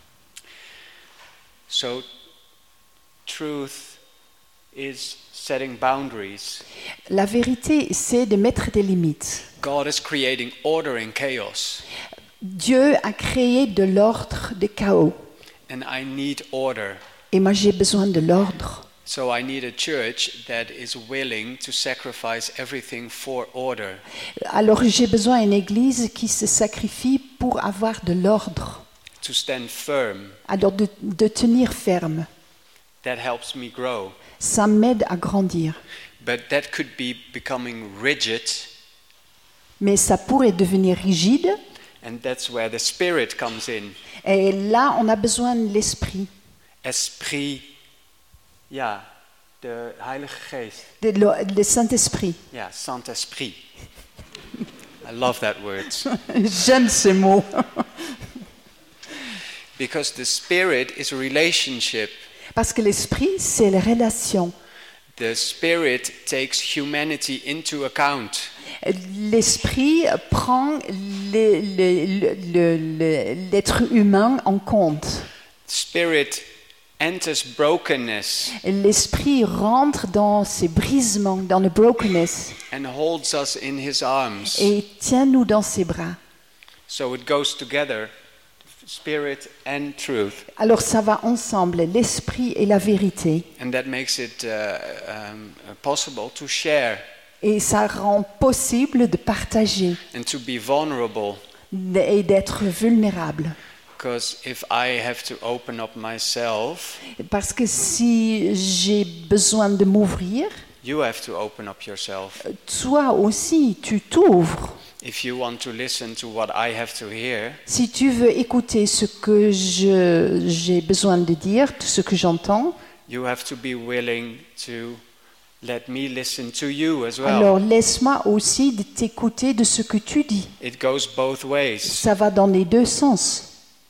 [SPEAKER 4] So truth is setting boundaries.
[SPEAKER 5] La vérité, c'est de mettre des limites.
[SPEAKER 4] God is creating order in chaos.
[SPEAKER 5] Dieu a créé de l'ordre, de chaos.
[SPEAKER 4] And I need order.
[SPEAKER 5] Et moi, j'ai besoin de l'ordre.
[SPEAKER 4] So I need a church that is willing to sacrifice everything for order.
[SPEAKER 5] Alors, j'ai besoin d'une église qui se sacrifie pour avoir de l'ordre.
[SPEAKER 4] To stand firm.
[SPEAKER 5] Alors, de, de tenir ferme.
[SPEAKER 4] That helps me grow.
[SPEAKER 5] Ça m'aide à grandir.
[SPEAKER 4] But that could be becoming rigid.
[SPEAKER 5] Mais ça pourrait devenir rigide.
[SPEAKER 4] And that's where the Spirit comes in.
[SPEAKER 5] Et là, on a besoin de l'esprit,
[SPEAKER 4] Esprit, ja, de Heilige Geest.
[SPEAKER 5] de le, le Saint-Esprit.
[SPEAKER 4] Ja, Saint-Esprit. I love that word.
[SPEAKER 5] J'aime ce mot.
[SPEAKER 4] Because the Spirit is a relationship.
[SPEAKER 5] Parce que l'esprit, c'est la relation.
[SPEAKER 4] The Spirit takes humanity into account.
[SPEAKER 5] L'esprit prend le- le- le- le- l'être humain en compte.
[SPEAKER 4] Spirit enters brokenness
[SPEAKER 5] L'esprit rentre dans ces brisements, dans le brokenness,
[SPEAKER 4] and holds us in his arms.
[SPEAKER 5] et tient-nous dans ses bras.
[SPEAKER 4] So it goes together, Spirit and truth.
[SPEAKER 5] Alors ça va ensemble, l'esprit et la vérité.
[SPEAKER 4] And that makes it uh, um, possible to share
[SPEAKER 5] Et ça rend possible de partager
[SPEAKER 4] and to be vulnerable.
[SPEAKER 5] et d'être vulnérable.
[SPEAKER 4] Because if I have to open up myself,
[SPEAKER 5] Parce que si j'ai besoin de m'ouvrir,
[SPEAKER 4] you have to open up yourself.
[SPEAKER 5] toi aussi, tu t'ouvres.
[SPEAKER 4] If you want to listen to what I have to hear,
[SPEAKER 5] Si tu veux écouter ce que je- j'ai besoin de dire, tout ce que j'entends,
[SPEAKER 4] you have to be willing to let me listen to you as well.
[SPEAKER 5] alors laisse-moi aussi de t'écouter de ce que tu dis.
[SPEAKER 4] It goes both ways.
[SPEAKER 5] Ça va dans les deux sens.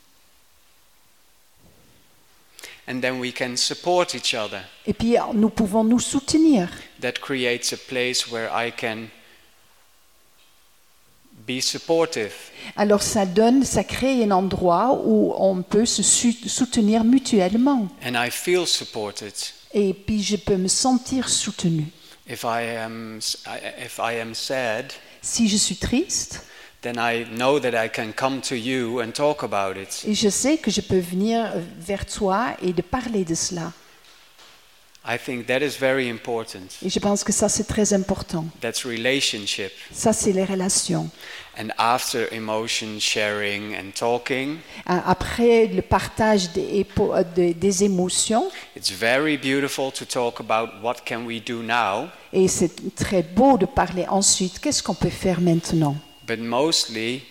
[SPEAKER 4] And then we can support each other.
[SPEAKER 5] Et puis nous pouvons nous soutenir.
[SPEAKER 4] That creates a place where I can be supportive.
[SPEAKER 5] Alors ça donne, ça crée un endroit où on peut se su- soutenir mutuellement.
[SPEAKER 4] And I feel supported.
[SPEAKER 5] Et puis je peux me sentir soutenu.
[SPEAKER 4] If I am, if I am sad,
[SPEAKER 5] Si je suis triste,
[SPEAKER 4] then I know that I can come to you and talk about it.
[SPEAKER 5] et je sais que je peux venir vers toi et de parler de cela.
[SPEAKER 4] I think that is very important.
[SPEAKER 5] Et je pense que ça c'est très important.
[SPEAKER 4] That's relationship.
[SPEAKER 5] Ça c'est les relations.
[SPEAKER 4] And after emotion sharing and talking,
[SPEAKER 5] Après le partage des, épo- des- des émotions,
[SPEAKER 4] it's very beautiful to talk about what can we do now,
[SPEAKER 5] et c'est très beau de parler ensuite, qu'est-ce qu'on peut faire maintenant?
[SPEAKER 4] but mostly,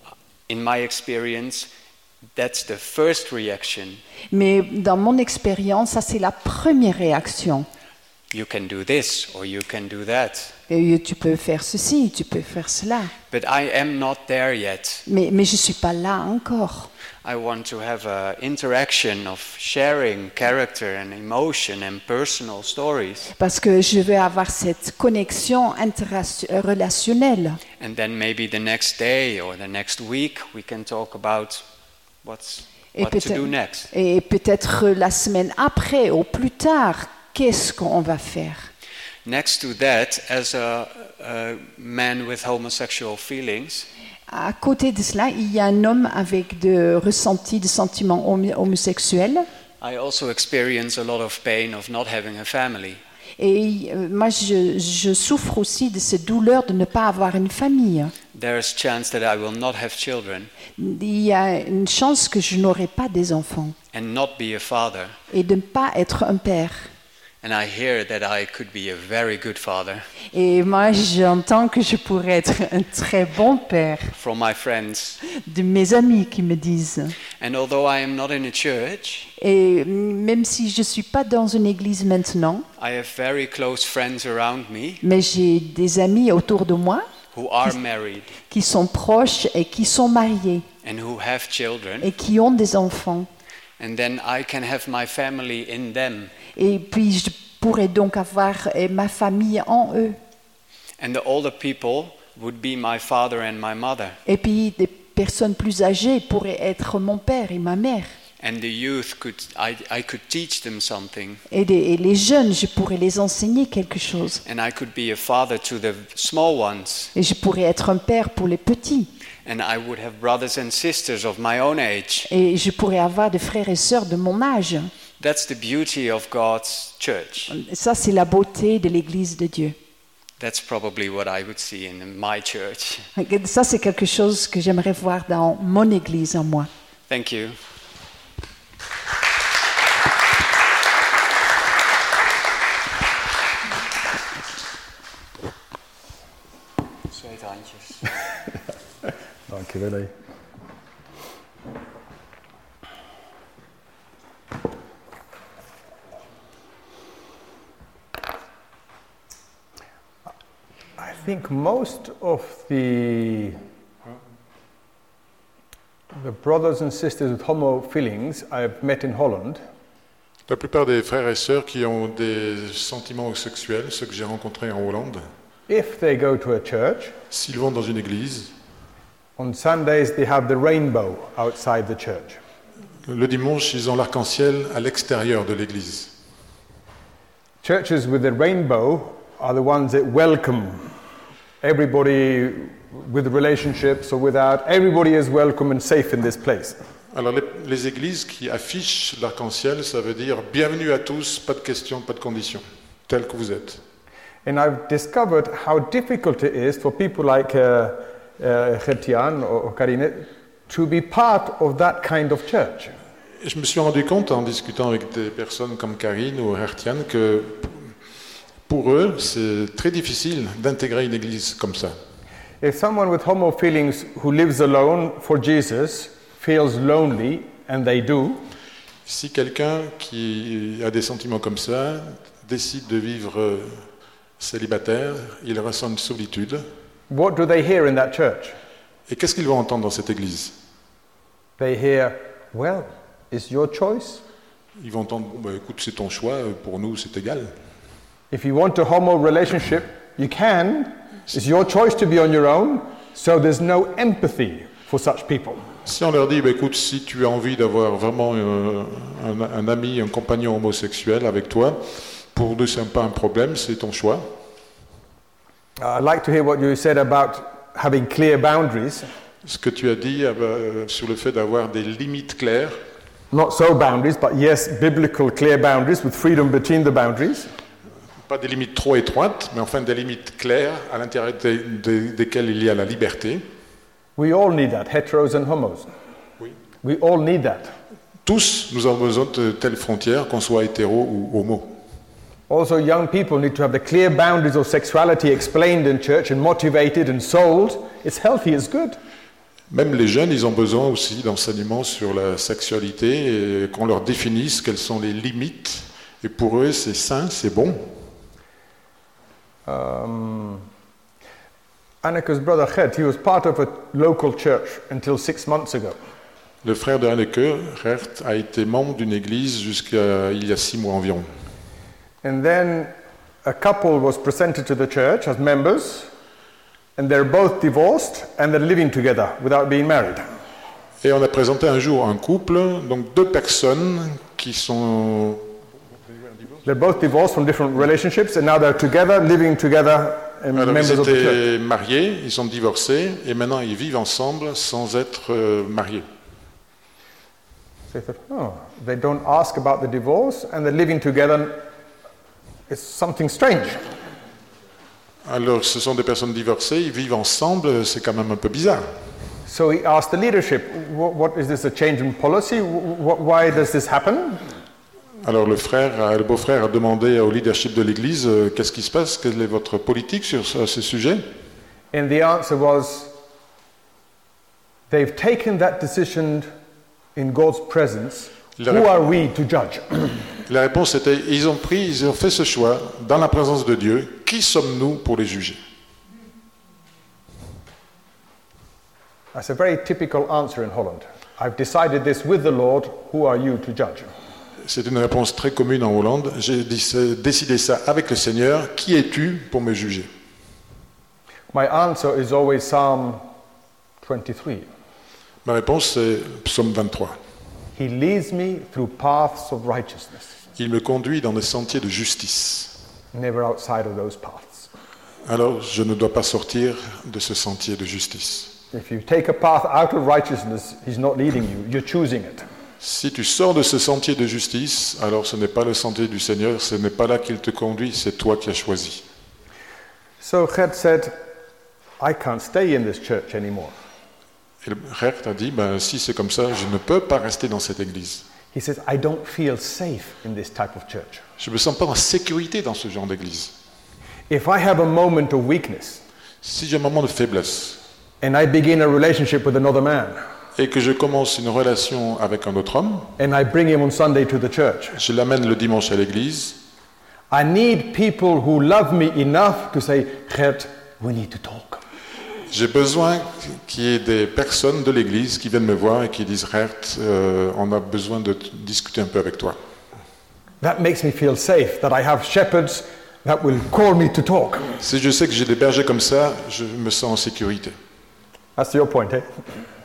[SPEAKER 4] in my experience, that's the first reaction.
[SPEAKER 5] Mais dans mon expérience, ça c'est la première réaction.
[SPEAKER 4] You can do this or you can do that.
[SPEAKER 5] Et tu peux faire ceci, tu peux faire cela.
[SPEAKER 4] But I am not there yet.
[SPEAKER 5] Mais, mais je ne suis pas là encore.
[SPEAKER 4] I want to have an interaction of sharing character and emotion and personal stories.
[SPEAKER 5] Parce que je veux avoir cette connexion interrelationnelle.
[SPEAKER 4] And then maybe the next day or the next week we can talk about what's
[SPEAKER 5] Et
[SPEAKER 4] what to do
[SPEAKER 5] peut-être,
[SPEAKER 4] next.
[SPEAKER 5] et peut-être la semaine après ou plus tard, qu'est-ce qu'on va faire?
[SPEAKER 4] Next to that, as a, a man with homosexual feelings,
[SPEAKER 5] À côté de cela, il y a un homme avec de ressentis, de sentiments homo- homosexuels.
[SPEAKER 4] I also experience a lot of pain of not having a family.
[SPEAKER 5] Et euh, moi, je, je souffre aussi de cette douleur de ne pas avoir une famille.
[SPEAKER 4] There's chance that I will not have children
[SPEAKER 5] Il y a une chance que je n'aurai pas des enfants
[SPEAKER 4] and not be a father.
[SPEAKER 5] et de ne pas être un père.
[SPEAKER 4] And I hear that I could be a very good father
[SPEAKER 5] Et moi, j'entends que je pourrais être un très bon père,
[SPEAKER 4] from my friends.
[SPEAKER 5] de mes amis qui me disent.
[SPEAKER 4] And although I am not in a church,
[SPEAKER 5] Et même si je ne suis pas dans une église maintenant,
[SPEAKER 4] I have very close friends around me
[SPEAKER 5] mais j'ai des amis autour de moi
[SPEAKER 4] who are married
[SPEAKER 5] qui sont proches et qui sont mariés
[SPEAKER 4] and who have children.
[SPEAKER 5] et qui ont des enfants.
[SPEAKER 4] And then I can have my family in them.
[SPEAKER 5] Et puis je pourrais donc avoir eh, ma famille en eux.
[SPEAKER 4] And the older people would be my father and my mother.
[SPEAKER 5] Et puis des personnes plus âgées pourraient être mon père et ma mère.
[SPEAKER 4] And the youth could, I, I could teach them something.
[SPEAKER 5] Et, des- et les jeunes, je pourrais les enseigner quelque chose.
[SPEAKER 4] And I could be a father to the small ones.
[SPEAKER 5] Et je pourrais être un père pour les petits.
[SPEAKER 4] And I would have brothers and sisters of my own age.
[SPEAKER 5] Et je pourrais avoir des frères et sœurs de mon âge.
[SPEAKER 4] That's the beauty of God's church.
[SPEAKER 5] Ça, c'est la beauté de l'Église de Dieu.
[SPEAKER 4] That's probably what I would see in my church.
[SPEAKER 5] Ça, c'est quelque chose que j'aimerais voir dans mon Église en moi.
[SPEAKER 4] Thank you. Zweet handjes.
[SPEAKER 1] Kivelei. I think most of the the brothers and sisters with homo feelings I've met in Holland,
[SPEAKER 2] La plupart des frères et sœurs qui ont des sentiments homosexuels, ceux que j'ai rencontrés en Hollande,
[SPEAKER 1] if they go to a church,
[SPEAKER 2] s'ils vont dans une église,
[SPEAKER 1] on Sundays they have the rainbow outside the church.
[SPEAKER 2] le dimanche, ils ont l'arc-en-ciel à l'extérieur de l'église.
[SPEAKER 1] Churches with the rainbow are the ones that welcome everybody with relationships or without. Everybody is welcome and safe in this place.
[SPEAKER 2] Alors les, les églises qui affichent l'arc-en-ciel, ça veut dire bienvenue à tous, pas de questions, pas de conditions, tels que vous êtes.
[SPEAKER 1] And I've discovered how difficult it is for people like uh, uh, Gertian or, or Karine to be part of that kind of church.
[SPEAKER 2] Et je me suis rendu compte en discutant avec des personnes comme Karine ou Hertian que pour eux, c'est très difficile d'intégrer une église comme ça.
[SPEAKER 1] If someone with homo feelings who lives alone for Jesus feels lonely, and they do,
[SPEAKER 2] Si quelqu'un qui a des sentiments comme ça décide de vivre euh, célibataire, il ressent une solitude.
[SPEAKER 1] what do they hear in that church?
[SPEAKER 2] Et qu'est-ce qu'ils vont entendre dans cette église?
[SPEAKER 1] They hear, well, it's your choice.
[SPEAKER 2] Ils vont entendre, bon, bah, écoute, c'est ton choix, pour nous c'est égal.
[SPEAKER 1] If you want a homo relationship, you can. It's your choice to be on your own, so there's no empathy for such people.
[SPEAKER 2] Si on leur dit, bah, écoute, si tu as envie d'avoir vraiment euh, un, un ami, un compagnon homosexuel avec toi, pour nous c'est pas un problème, c'est ton choix.
[SPEAKER 1] Uh, I'd like to hear what you said about having clear boundaries.
[SPEAKER 2] Ce que tu as dit euh, sur le fait d'avoir des limites claires,
[SPEAKER 1] Not so boundaries, but yes, biblical clear boundaries with freedom between the boundaries.
[SPEAKER 2] pas des limites trop étroites, mais enfin des limites claires à l'intérieur des- des- desquelles il y a la liberté.
[SPEAKER 1] We all need that, heteros and homos.
[SPEAKER 2] Oui.
[SPEAKER 1] We all need that.
[SPEAKER 2] Tous, nous avons besoin de telles frontières, qu'on soit hétéro ou homo.
[SPEAKER 1] Also, young people need to have the clear boundaries of sexuality explained in church and motivated and sold. It's healthy, it's good.
[SPEAKER 2] Même les jeunes, ils ont besoin aussi d'enseignements sur la sexualité et qu'on leur définisse quelles sont les limites. Et pour eux, c'est sain, c'est bon.
[SPEAKER 1] Um, Annika's brother Gert, he was part of a local church until six months ago.
[SPEAKER 2] Le frère de Anneke, Gert, a été membre d'une église jusqu'à il y a six mois environ.
[SPEAKER 1] And then a couple was presented to the church as members, and they're both divorced and they're living together without being married.
[SPEAKER 2] Et on a présenté un jour un couple, donc deux personnes qui sont...
[SPEAKER 1] They're both divorced from different relationships, and now they're together, living together, and
[SPEAKER 2] Alors,
[SPEAKER 1] members
[SPEAKER 2] ils
[SPEAKER 1] of the church.
[SPEAKER 2] étaient mariés, ils sont divorcés, et maintenant ils vivent ensemble sans être euh, mariés.
[SPEAKER 1] So they thought, oh, they don't ask about the divorce, and they're living together. It's something strange.
[SPEAKER 2] Alors, ce sont des personnes divorcées, ils vivent ensemble, c'est quand même un peu bizarre.
[SPEAKER 1] So he asked the leadership, what, what is this, a change in policy? Wh- wh- Why does this happen?
[SPEAKER 2] Alors, le frère, le beau-frère a demandé au leadership de l'Église, euh, qu'est-ce qui se passe, quelle est votre politique sur ce, ce sujet?
[SPEAKER 1] And the answer was, they've taken that decision in God's presence.
[SPEAKER 2] La
[SPEAKER 1] Who
[SPEAKER 2] réponse-
[SPEAKER 1] are we to judge?
[SPEAKER 2] La réponse était, ils ont pris, ils ont fait ce choix dans la présence de Dieu. Qui sommes-nous pour les juger?
[SPEAKER 1] That's a very typical answer in Holland. I've decided this with the Lord. Who are you to judge?
[SPEAKER 2] C'est une réponse très commune en Hollande. J'ai dit- décidé ça avec le Seigneur. Qui es-tu pour me juger?
[SPEAKER 1] My answer is always Psalm twenty-three.
[SPEAKER 2] Ma réponse c'est Psaume vingt-trois.
[SPEAKER 1] He leads me through paths of righteousness,
[SPEAKER 2] Il me conduit dans des sentiers de justice.
[SPEAKER 1] never outside of those paths.
[SPEAKER 2] Alors je ne dois pas sortir de ce sentier de justice.
[SPEAKER 1] If you take a path out of righteousness, he's not leading you, you're choosing it.
[SPEAKER 2] Si tu sors de ce sentier de justice, alors ce n'est pas le sentier du Seigneur, ce n'est pas là qu'il te conduit, c'est toi qui as choisi.
[SPEAKER 1] So Gert said, I can't stay in this church anymore.
[SPEAKER 2] Et le frère t'a dit, ben, si c'est comme ça, je ne peux pas rester dans cette église.
[SPEAKER 1] He says, I don't feel safe in this type of church.
[SPEAKER 2] Je ne me sens pas en sécurité dans ce genre d'église.
[SPEAKER 1] If I have a moment of weakness,
[SPEAKER 2] Si j'ai un moment de faiblesse,
[SPEAKER 1] and I begin a relationship with another man,
[SPEAKER 2] et que je commence une relation avec un autre homme,
[SPEAKER 1] and I bring him on Sunday to the church,
[SPEAKER 2] je l'amène le dimanche à l'église,
[SPEAKER 1] I need people who love me enough to say, Gert, we need to talk.
[SPEAKER 2] j'ai besoin qu'il y ait des personnes de l'église qui viennent me voir et qui disent Gert, euh, on a besoin de t- discuter un peu avec toi.
[SPEAKER 1] That makes me feel safe, that I have shepherds that will call me to talk.
[SPEAKER 2] Si je sais que j'ai des bergers comme ça, je me sens en sécurité.
[SPEAKER 1] That's your point, eh?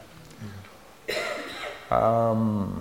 [SPEAKER 1] Um,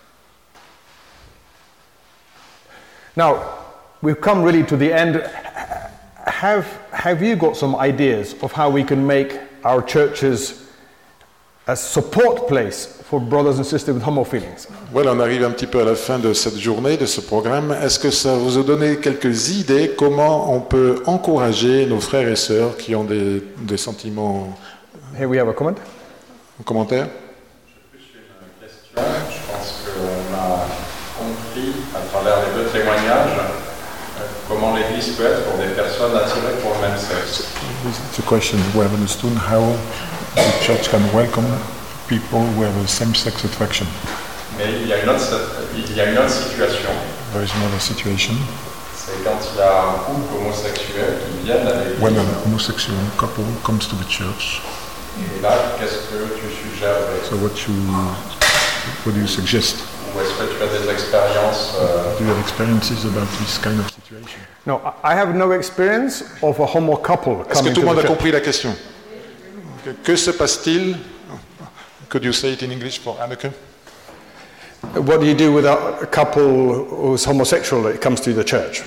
[SPEAKER 1] now, we've come really to the end. Have, have you got some ideas of how we can make our churches a support place for brothers and sisters with homo feelings?
[SPEAKER 2] Voilà, on arrive un petit peu à la fin de cette journée, de ce programme. Est-ce que ça vous a donné quelques idées comment on peut encourager nos frères et sœurs qui ont des, des sentiments
[SPEAKER 1] Here we have a comment.
[SPEAKER 2] en commentaire?
[SPEAKER 6] Je pense qu'on a compris à travers les deux témoignages euh, comment l'Église peut être pour des personnes attirées pour le même sexe.
[SPEAKER 2] It's a question we have understood how the church can welcome people who have a same-sex attraction.
[SPEAKER 6] Mais il y a une autre, il y a une autre situation,
[SPEAKER 2] There is another situation
[SPEAKER 6] c'est quand il y a un couple homosexuel qui vient à l'Église.
[SPEAKER 2] when an homosexual couple comes to the church.
[SPEAKER 6] Et là, qu'est-ce que tu suggérerais?
[SPEAKER 2] So what you what do you suggest?
[SPEAKER 6] Ou est-ce que tu as des expériences euh,
[SPEAKER 2] Do you have experiences about this kind of situation?
[SPEAKER 1] No, I have no experience of a homo couple
[SPEAKER 2] Est-ce que
[SPEAKER 1] coming
[SPEAKER 2] tout
[SPEAKER 1] to
[SPEAKER 2] le monde
[SPEAKER 1] the
[SPEAKER 2] a
[SPEAKER 1] church.
[SPEAKER 2] compris la question? Que, que se passe-t-il? Could you say it in English for Anneke?
[SPEAKER 1] What do you do with a a couple who's homosexual that comes to the church?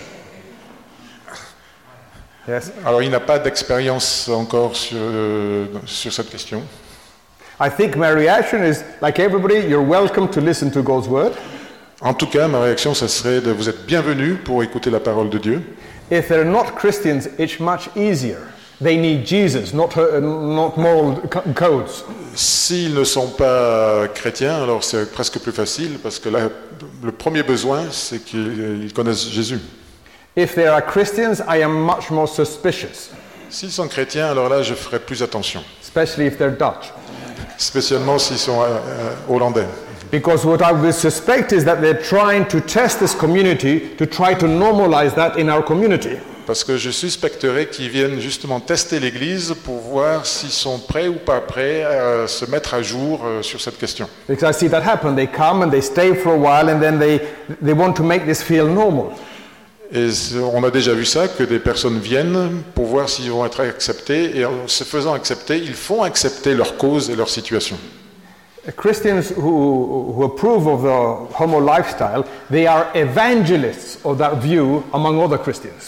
[SPEAKER 1] Yes.
[SPEAKER 2] Alors il n'a pas d'expérience encore sur, euh, sur cette question.
[SPEAKER 1] I think my reaction is like everybody, you're welcome to listen to God's word.
[SPEAKER 2] En tout cas, ma réaction, ça serait de vous être bienvenus pour écouter la parole de Dieu.
[SPEAKER 1] If they're not Christians, it's much easier. They need Jesus, not, her, not moral co- codes.
[SPEAKER 2] S'ils ne sont pas chrétiens, alors c'est presque plus facile parce que là, le premier besoin, c'est qu'ils connaissent Jésus.
[SPEAKER 1] If they are Christians, I am much more suspicious,
[SPEAKER 2] S'ils sont chrétiens, alors là, je ferai plus attention,
[SPEAKER 1] especially if they're Dutch.
[SPEAKER 2] spécialement s'ils sont euh, euh, hollandais.
[SPEAKER 1] Because what I would suspect is that they're trying to test this community to try to normalize that in our community.
[SPEAKER 2] Parce que je suspecterais qu'ils viennent justement tester l'Église pour voir s'ils sont prêts ou pas prêts à se mettre à jour euh, sur cette question.
[SPEAKER 1] Because I see that happen. They come and they stay for a while and then they, they want to make this feel normal.
[SPEAKER 2] Et c'est- on a déjà vu ça, que des personnes viennent pour voir s'ils vont être acceptés, et en se faisant accepter, ils font accepter leur cause et leur situation.
[SPEAKER 1] Christians who, who approve of the homo lifestyle, they are evangelists of that view among other Christians.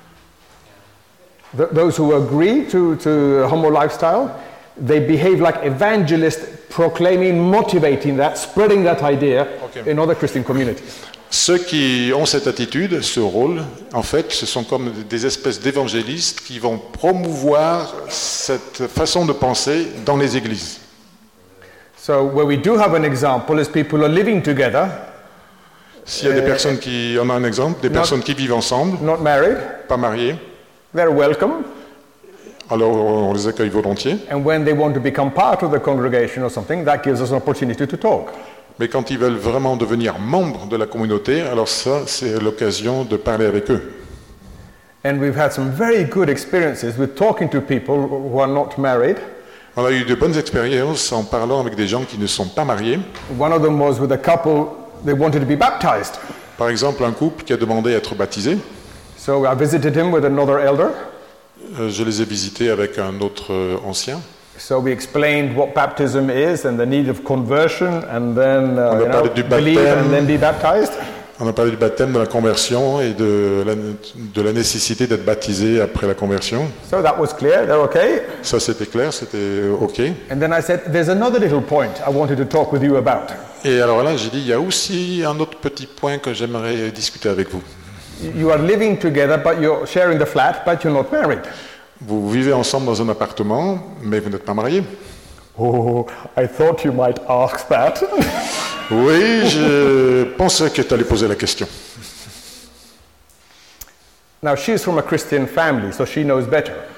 [SPEAKER 1] Th- those who agree to, to homo lifestyle, they behave like evangelists, proclaiming, motivating that, spreading that idea
[SPEAKER 2] Okay.
[SPEAKER 1] in other Christian communities.
[SPEAKER 2] Ceux qui ont cette attitude, ce rôle, en fait, ce sont comme des espèces d'évangélistes qui vont promouvoir cette façon de penser dans les églises.
[SPEAKER 1] So where we do have an example is people are living together,
[SPEAKER 2] S'il y a des personnes qui, on a un exemple, des
[SPEAKER 1] Non.
[SPEAKER 2] personnes qui vivent ensemble,
[SPEAKER 1] not married,
[SPEAKER 2] pas mariées,
[SPEAKER 1] they're welcome,
[SPEAKER 2] alors on les accueille volontiers,
[SPEAKER 1] and when they want to become part of the congregation or something, that gives us an opportunity to talk.
[SPEAKER 2] mais quand ils veulent vraiment devenir membres de la communauté, alors ça, c'est l'occasion de parler avec eux.
[SPEAKER 1] And we've had some very good experiences with talking to people who are not married.
[SPEAKER 2] On a eu de bonnes expériences en parlant avec des gens qui ne sont pas mariés.
[SPEAKER 1] One of them was with a couple, they wanted to be baptized.
[SPEAKER 2] Par exemple, un couple qui a demandé à être baptisé.
[SPEAKER 1] So I visited him with another elder.
[SPEAKER 2] Euh, Je les ai visités avec un autre euh, ancien.
[SPEAKER 1] So we explained what baptism is and the need of conversion and then uh,
[SPEAKER 2] On a
[SPEAKER 1] you know,
[SPEAKER 2] parlé du
[SPEAKER 1] believe
[SPEAKER 2] baptême.
[SPEAKER 1] and then be baptized.
[SPEAKER 2] On a parlé du baptême, de la conversion et de la, de la nécessité d'être baptisé après la conversion.
[SPEAKER 1] So that was clear, they're okay.
[SPEAKER 2] Ça, c'était clair, c'était OK.
[SPEAKER 1] And then I said, there's another little point I wanted to talk with you about.
[SPEAKER 2] Et alors là, j'ai dit, il y a aussi un autre petit point que j'aimerais discuter avec vous.
[SPEAKER 1] You are living together, but you're sharing the flat, but you're not married.
[SPEAKER 2] Vous vivez ensemble dans un appartement, mais vous n'êtes pas mariés.
[SPEAKER 1] Oh, I thought you might ask that.
[SPEAKER 2] Oui, je pensais que tu allais poser la question.
[SPEAKER 1] Now, she's from a Christian family, so she knows better.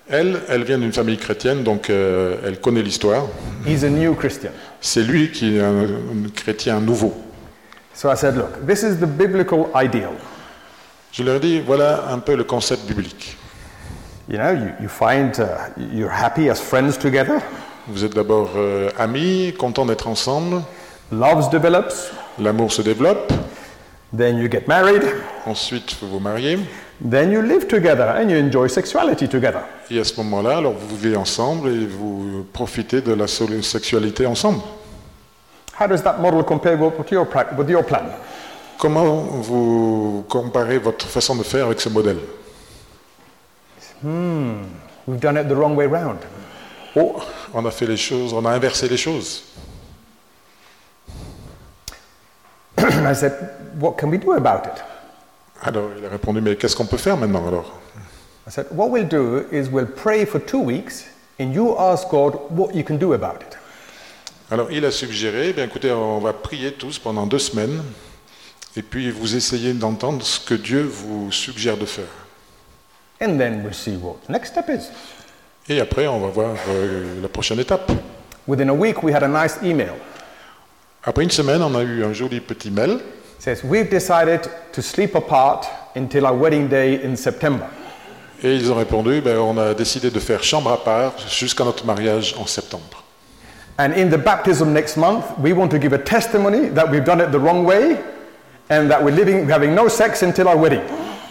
[SPEAKER 2] Elle, elle vient d'une famille chrétienne, donc euh, elle connaît l'histoire.
[SPEAKER 1] He's a new Christian.
[SPEAKER 2] C'est lui qui est un, un chrétien nouveau.
[SPEAKER 1] So I said, look, this is the biblical ideal.
[SPEAKER 2] Je leur dis, voilà un peu le concept biblique.
[SPEAKER 1] You know, you, you find uh, you're happy as friends together.
[SPEAKER 2] Vous êtes d'abord euh, amis, contents d'être ensemble.
[SPEAKER 1] Love develops.
[SPEAKER 2] L'amour se développe.
[SPEAKER 1] Then you get married.
[SPEAKER 2] Ensuite, vous vous mariez.
[SPEAKER 1] Then you live together and you enjoy sexuality together.
[SPEAKER 2] Et à ce moment-là, alors vous vivez ensemble et vous profitez de la sexualité ensemble.
[SPEAKER 1] How does that model compare with your, with your plan?
[SPEAKER 2] Comment vous comparez votre façon de faire avec ce modèle?
[SPEAKER 1] Hmm, we've done it the wrong way round.
[SPEAKER 2] Oh, on a fait les choses, on a inversé les choses.
[SPEAKER 1] I said, what can we do about it?
[SPEAKER 2] Alors il a répondu, mais qu'est-ce qu'on peut faire maintenant alors?
[SPEAKER 1] I said, what we'll do is we'll pray for two weeks and you ask God what you can do about it.
[SPEAKER 2] Alors il a suggéré, bien écoutez, on va prier tous pendant deux semaines et puis vous essayez d'entendre ce que Dieu vous suggère de faire.
[SPEAKER 1] And then we'll see what the next step is.
[SPEAKER 2] Et après, on va voir euh, la prochaine étape.
[SPEAKER 1] Within a week, we had a nice email.
[SPEAKER 2] Après une semaine, on a eu un joli petit mail.
[SPEAKER 1] It says, we've decided to sleep apart until our wedding day in September.
[SPEAKER 2] Et ils ont répondu, ben, on a décidé de faire chambre à part jusqu'à notre mariage en septembre.
[SPEAKER 1] And in the baptism next month, we want to give a testimony that we've done it the wrong way and that we're living, having no sex until our wedding.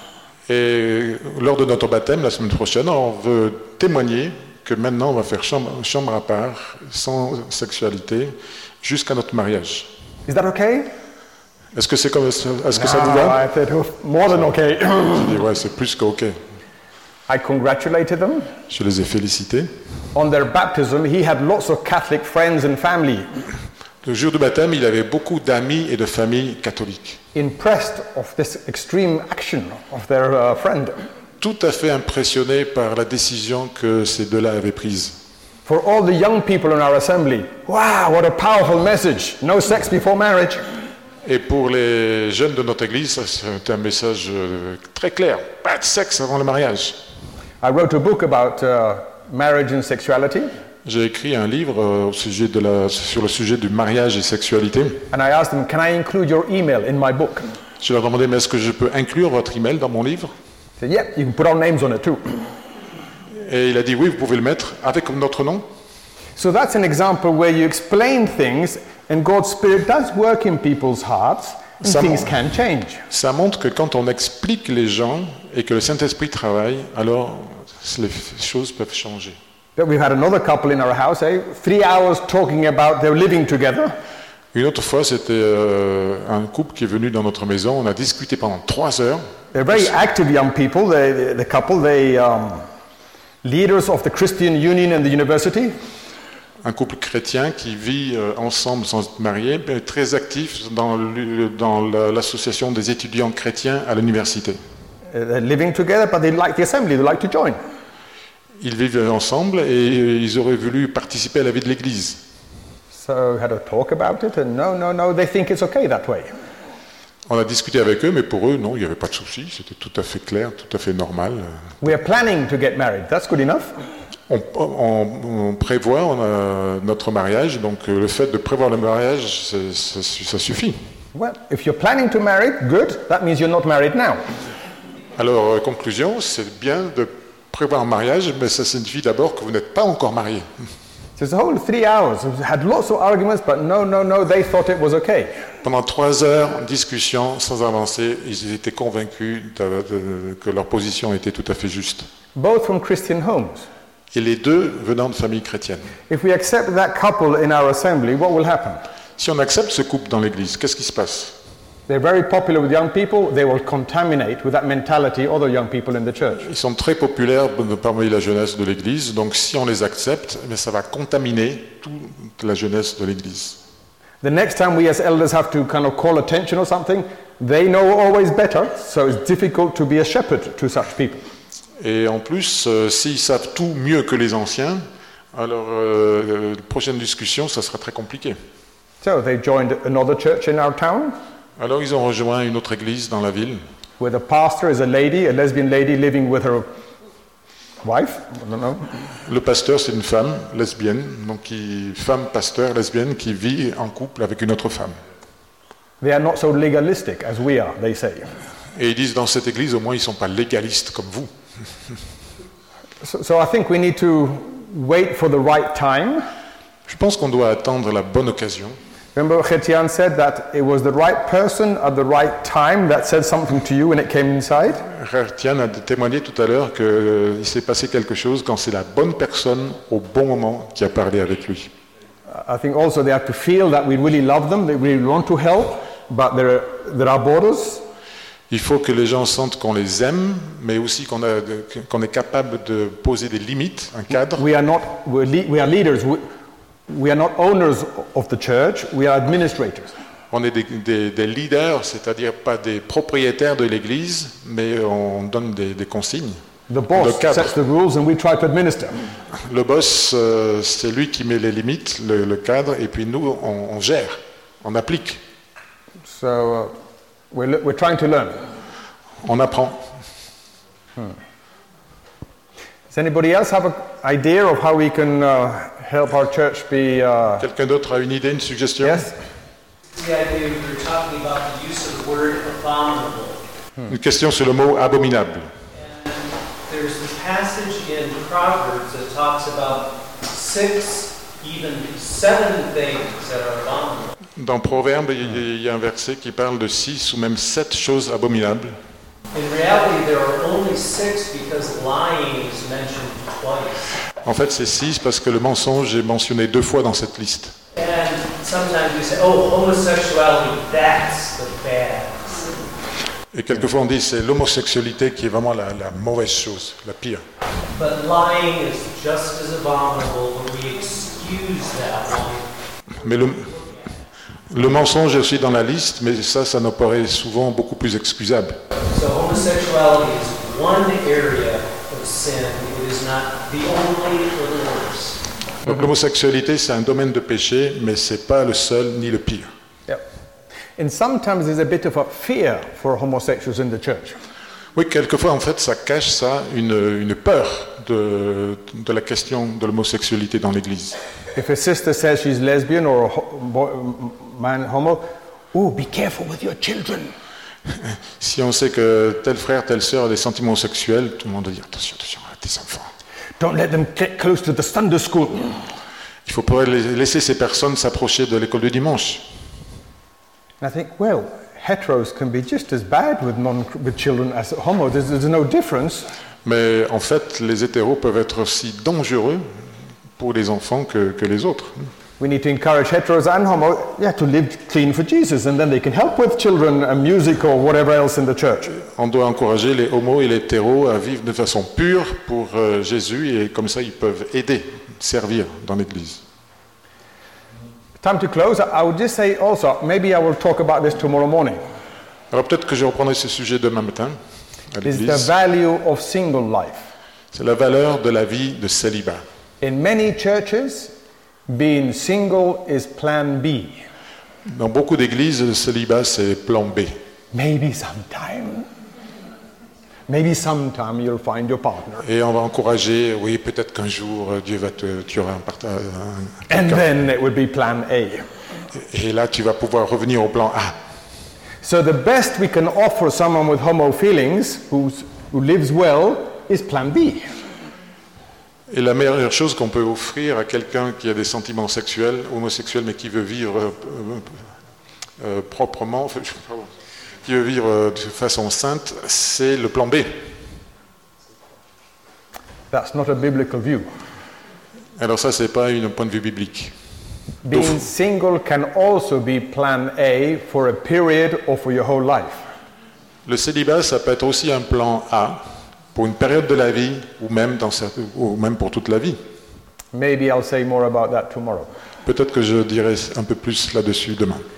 [SPEAKER 2] Et lors de notre baptême, la semaine prochaine, on veut témoigner que maintenant on va faire chambre, chambre à part, sans sexualité, jusqu'à notre mariage.
[SPEAKER 1] Is that okay?
[SPEAKER 2] Est-ce que c'est comme est-ce que ça
[SPEAKER 1] No,
[SPEAKER 2] vous va?
[SPEAKER 1] I said, "Oh, more than okay."
[SPEAKER 2] J'ai dit ouais, c'est plus que ok.
[SPEAKER 1] I congratulated them.
[SPEAKER 2] Je les ai félicités.
[SPEAKER 1] On their baptism, he had lots of Catholic friends and family.
[SPEAKER 2] Le jour du baptême, il avait beaucoup d'amis et de familles catholiques.
[SPEAKER 1] Impressed of this extreme action of their uh, friend.
[SPEAKER 2] Tout à fait impressionnés par la décision que ces deux-là avaient prise.
[SPEAKER 1] For all the young people in our assembly, wow, what a powerful message. No sex before marriage.
[SPEAKER 2] Et pour les jeunes de notre église, c'est un message euh, très clair. Pas de sexe avant le mariage.
[SPEAKER 1] I wrote a book about uh, marriage and sexuality.
[SPEAKER 2] J'ai écrit un livre euh, au sujet de la, sur le sujet du mariage et sexualité.
[SPEAKER 1] And I asked them, can I include your email in my book?
[SPEAKER 2] Je leur ai demandé, mais est-ce que je peux inclure votre email dans mon livre?
[SPEAKER 1] He said, yeah, you can put our names on it too.
[SPEAKER 2] Et il a dit, oui, vous pouvez le mettre avec notre nom.
[SPEAKER 1] So that's an example where you explain things and God's Spirit does work in people's hearts and
[SPEAKER 2] Ça
[SPEAKER 1] things
[SPEAKER 2] mon-
[SPEAKER 1] can change.
[SPEAKER 2] Ça montre que quand on explique les gens et que le Saint-Esprit travaille, alors les choses peuvent changer.
[SPEAKER 1] But we've had another couple in our house, eh? Three hours talking about their living together.
[SPEAKER 2] Une autre fois, c'était euh, un couple qui est venu dans notre maison. On a discuté pendant trois heures.
[SPEAKER 1] They're very active young people, they, the couple, they um, leaders of the Christian Union and the university.
[SPEAKER 2] Un couple chrétien qui vit euh, ensemble sans être marié, mais très actif dans, le- dans la- l'association des étudiants chrétiens à l'université.
[SPEAKER 1] Uh, They're living together, but they like the assembly, they like to join.
[SPEAKER 2] Ils vivent ensemble et ils auraient voulu participer à la vie de l'Église.
[SPEAKER 1] So we had a talk about it, and no, no, no, they think it's okay that way.
[SPEAKER 2] On a discuté avec eux, mais pour eux, non, il n'y avait pas de souci. C'était tout à fait clair, tout à fait normal.
[SPEAKER 1] We are planning to get married, that's good enough.
[SPEAKER 2] On, on- on prévoit on a notre mariage, donc euh, le fait de prévoir le mariage, c'est- ça, ça suffit.
[SPEAKER 1] Well, if you're planning to marry, good, that means you're not married now.
[SPEAKER 2] Alors, euh, conclusion, c'est bien de prévoir un mariage, mais ça signifie d'abord que vous n'êtes pas encore marié.
[SPEAKER 1] So the whole three hours, we had lots of arguments, but no, no, no, they thought it was okay.
[SPEAKER 2] Pendant trois heures, discussion sans avancer, ils étaient convaincus de- de- que leur position était tout à fait juste.
[SPEAKER 1] Both from Christian homes.
[SPEAKER 2] Et les deux venant de familles chrétiennes.
[SPEAKER 1] If we accept that couple in our assembly, what will happen?
[SPEAKER 2] Si on accepte ce couple dans l'Église, qu'est-ce qui se passe?
[SPEAKER 1] They're very popular with young people, they will contaminate with that mentality other young people in the church.
[SPEAKER 2] Ils sont très populaires parmi la jeunesse de l'Église, donc si on les accepte, eh bien, ça va contaminer toute la jeunesse de l'Église.
[SPEAKER 1] The next time we as elders have to kind of call attention or something, they know always better, so it's difficult to be a shepherd to such people.
[SPEAKER 2] Et en plus, euh, s'ils savent tout mieux que les anciens, alors euh, la prochaine discussion, ça sera très compliqué.
[SPEAKER 1] So they joined another church in our town,
[SPEAKER 2] Alors ils ont rejoint une autre église dans la ville,
[SPEAKER 1] where the pastor is a lady, a lesbian lady living with her wife, I don't know.
[SPEAKER 2] Le pasteur, c'est une femme lesbienne, donc qui, femme pasteur lesbienne qui vit en couple avec une autre femme.
[SPEAKER 1] They are not so legalistic as we are, they say.
[SPEAKER 2] Et ils disent dans cette église, au moins, ils ne sont pas légalistes comme vous.
[SPEAKER 1] So, so I think we need to wait for the right time.
[SPEAKER 2] Je pense qu'on doit attendre la bonne occasion.
[SPEAKER 1] Remember, Chrétien said that it was the right person at the right time that said something to you when it came inside.
[SPEAKER 2] Chrétien a témoigné tout à l'heure qu'il s'est passé quelque chose quand c'est la bonne personne au bon moment qui a parlé avec lui.
[SPEAKER 1] I think also they have to feel that we really love them, that we really want to help, but there are, there are borders.
[SPEAKER 2] Il faut que les gens sentent qu'on les aime, mais aussi qu'on, a, qu'on est capable de poser des limites, un cadre.
[SPEAKER 1] We are not, we're le- we are leaders. We, we are not owners of the church. We are administrators.
[SPEAKER 2] On est des, des, des leaders, c'est-à-dire pas des propriétaires de l'Église, mais on donne des, des consignes.
[SPEAKER 1] The boss
[SPEAKER 2] Le cadre.
[SPEAKER 1] sets the rules and we try to administer.
[SPEAKER 2] Le boss, euh, c'est lui qui met les limites, le, le cadre, et puis nous, on, on gère, on applique,
[SPEAKER 1] So uh, we're, le- we're trying to learn.
[SPEAKER 2] on apprend.
[SPEAKER 1] Does anybody else have an idea of how we can uh, help our church be? Uh,
[SPEAKER 2] Quelqu'un d'autre a une idée, une suggestion?
[SPEAKER 1] yes?
[SPEAKER 7] The idea we were talking about the use of the word abominable.
[SPEAKER 2] Une question sur le mot abominable.
[SPEAKER 7] And there's this passage in Proverbs that talks about six, even seven things that are abominable.
[SPEAKER 2] Dans Proverbe, il y a un verset qui parle de six ou même sept choses abominables.
[SPEAKER 7] In reality, there are only six because lying is mentioned twice.
[SPEAKER 2] En fait, c'est six parce que le mensonge est mentionné deux fois dans cette liste.
[SPEAKER 7] And sometimes we say, oh, homosexuality, that's the bad sin.
[SPEAKER 2] Et quelquefois on dit c'est l'homosexualité qui est vraiment la, la mauvaise chose, la pire.
[SPEAKER 7] But lying is just as abominable when we excuse that one.
[SPEAKER 2] Mais le, le mensonge est aussi dans la liste, mais ça, ça nous paraît souvent beaucoup plus excusable.
[SPEAKER 7] So homosexuality is one area of sin. It is not the only or the worst.
[SPEAKER 2] Donc l'homosexualité, c'est un domaine de péché, mais c'est pas le seul ni le pire.
[SPEAKER 1] Yep. And sometimes there's a bit of a fear for homosexuals in the church.
[SPEAKER 2] Oui, quelquefois, en fait, ça cache ça, une, une peur de, de la question de l'homosexualité dans l'Église.
[SPEAKER 1] If a sister says she's lesbian or a ho- boy, man homo, oh, be careful with your children.
[SPEAKER 2] Si on sait que tel frère, telle sœur a des sentiments sexuels, tout le monde dit attention, attention à tes enfants.
[SPEAKER 1] Don't let them get close to the Sunday school.
[SPEAKER 2] Il faut pas laisser ces personnes s'approcher de l'école du dimanche.
[SPEAKER 1] And I think, well, heteros can be just as bad with non with children as homos. There's, there's no difference.
[SPEAKER 2] Mais en fait, les hétéros peuvent être aussi dangereux pour les enfants que, que les autres.
[SPEAKER 1] We need to encourage heteros and homo, yeah, to live clean for Jesus, and then they can help with children and music or whatever else in the church.
[SPEAKER 2] On doit encourager les homos et les hétéros à vivre de façon pure pour euh, Jésus, et comme ça, ils peuvent aider, servir dans l'Église.
[SPEAKER 1] Time to close. I would just say also, maybe I will talk about this tomorrow morning.
[SPEAKER 2] Alors peut-être que je reprendrai ce sujet demain matin à
[SPEAKER 1] Is the
[SPEAKER 2] l'Église.
[SPEAKER 1] value of single life.
[SPEAKER 2] C'est la valeur de la vie de célibat.
[SPEAKER 1] In many churches, being single is plan B.
[SPEAKER 2] Dans beaucoup d'églises, le célibat, c'est plan B.
[SPEAKER 1] Maybe sometime. Maybe sometime you'll find your partner.
[SPEAKER 2] Et on va encourager, oui, peut-être qu'un jour, euh, Dieu va te, tu auras un partenaire.
[SPEAKER 1] And then it would be plan A.
[SPEAKER 2] Et là, tu vas pouvoir revenir au plan A.
[SPEAKER 1] So the best we can offer someone with homo feelings who's, who lives well is plan B.
[SPEAKER 2] Et la meilleure chose qu'on peut offrir à quelqu'un qui a des sentiments sexuels, homosexuels, mais qui veut vivre euh, euh, proprement, enfin, pardon, qui veut vivre euh, de façon sainte, c'est le plan B.
[SPEAKER 1] That's not a biblical view.
[SPEAKER 2] Alors ça, c'est pas un point de vue biblique.
[SPEAKER 1] Being single can also be plan A for a period or for your whole life.
[SPEAKER 2] Le célibat, ça peut être aussi un plan A pour une période de la vie, ou même, dans sa- ou même pour toute la vie.
[SPEAKER 1] Maybe I'll say more about that tomorrow.
[SPEAKER 2] Peut-être que je dirai un peu plus là-dessus demain.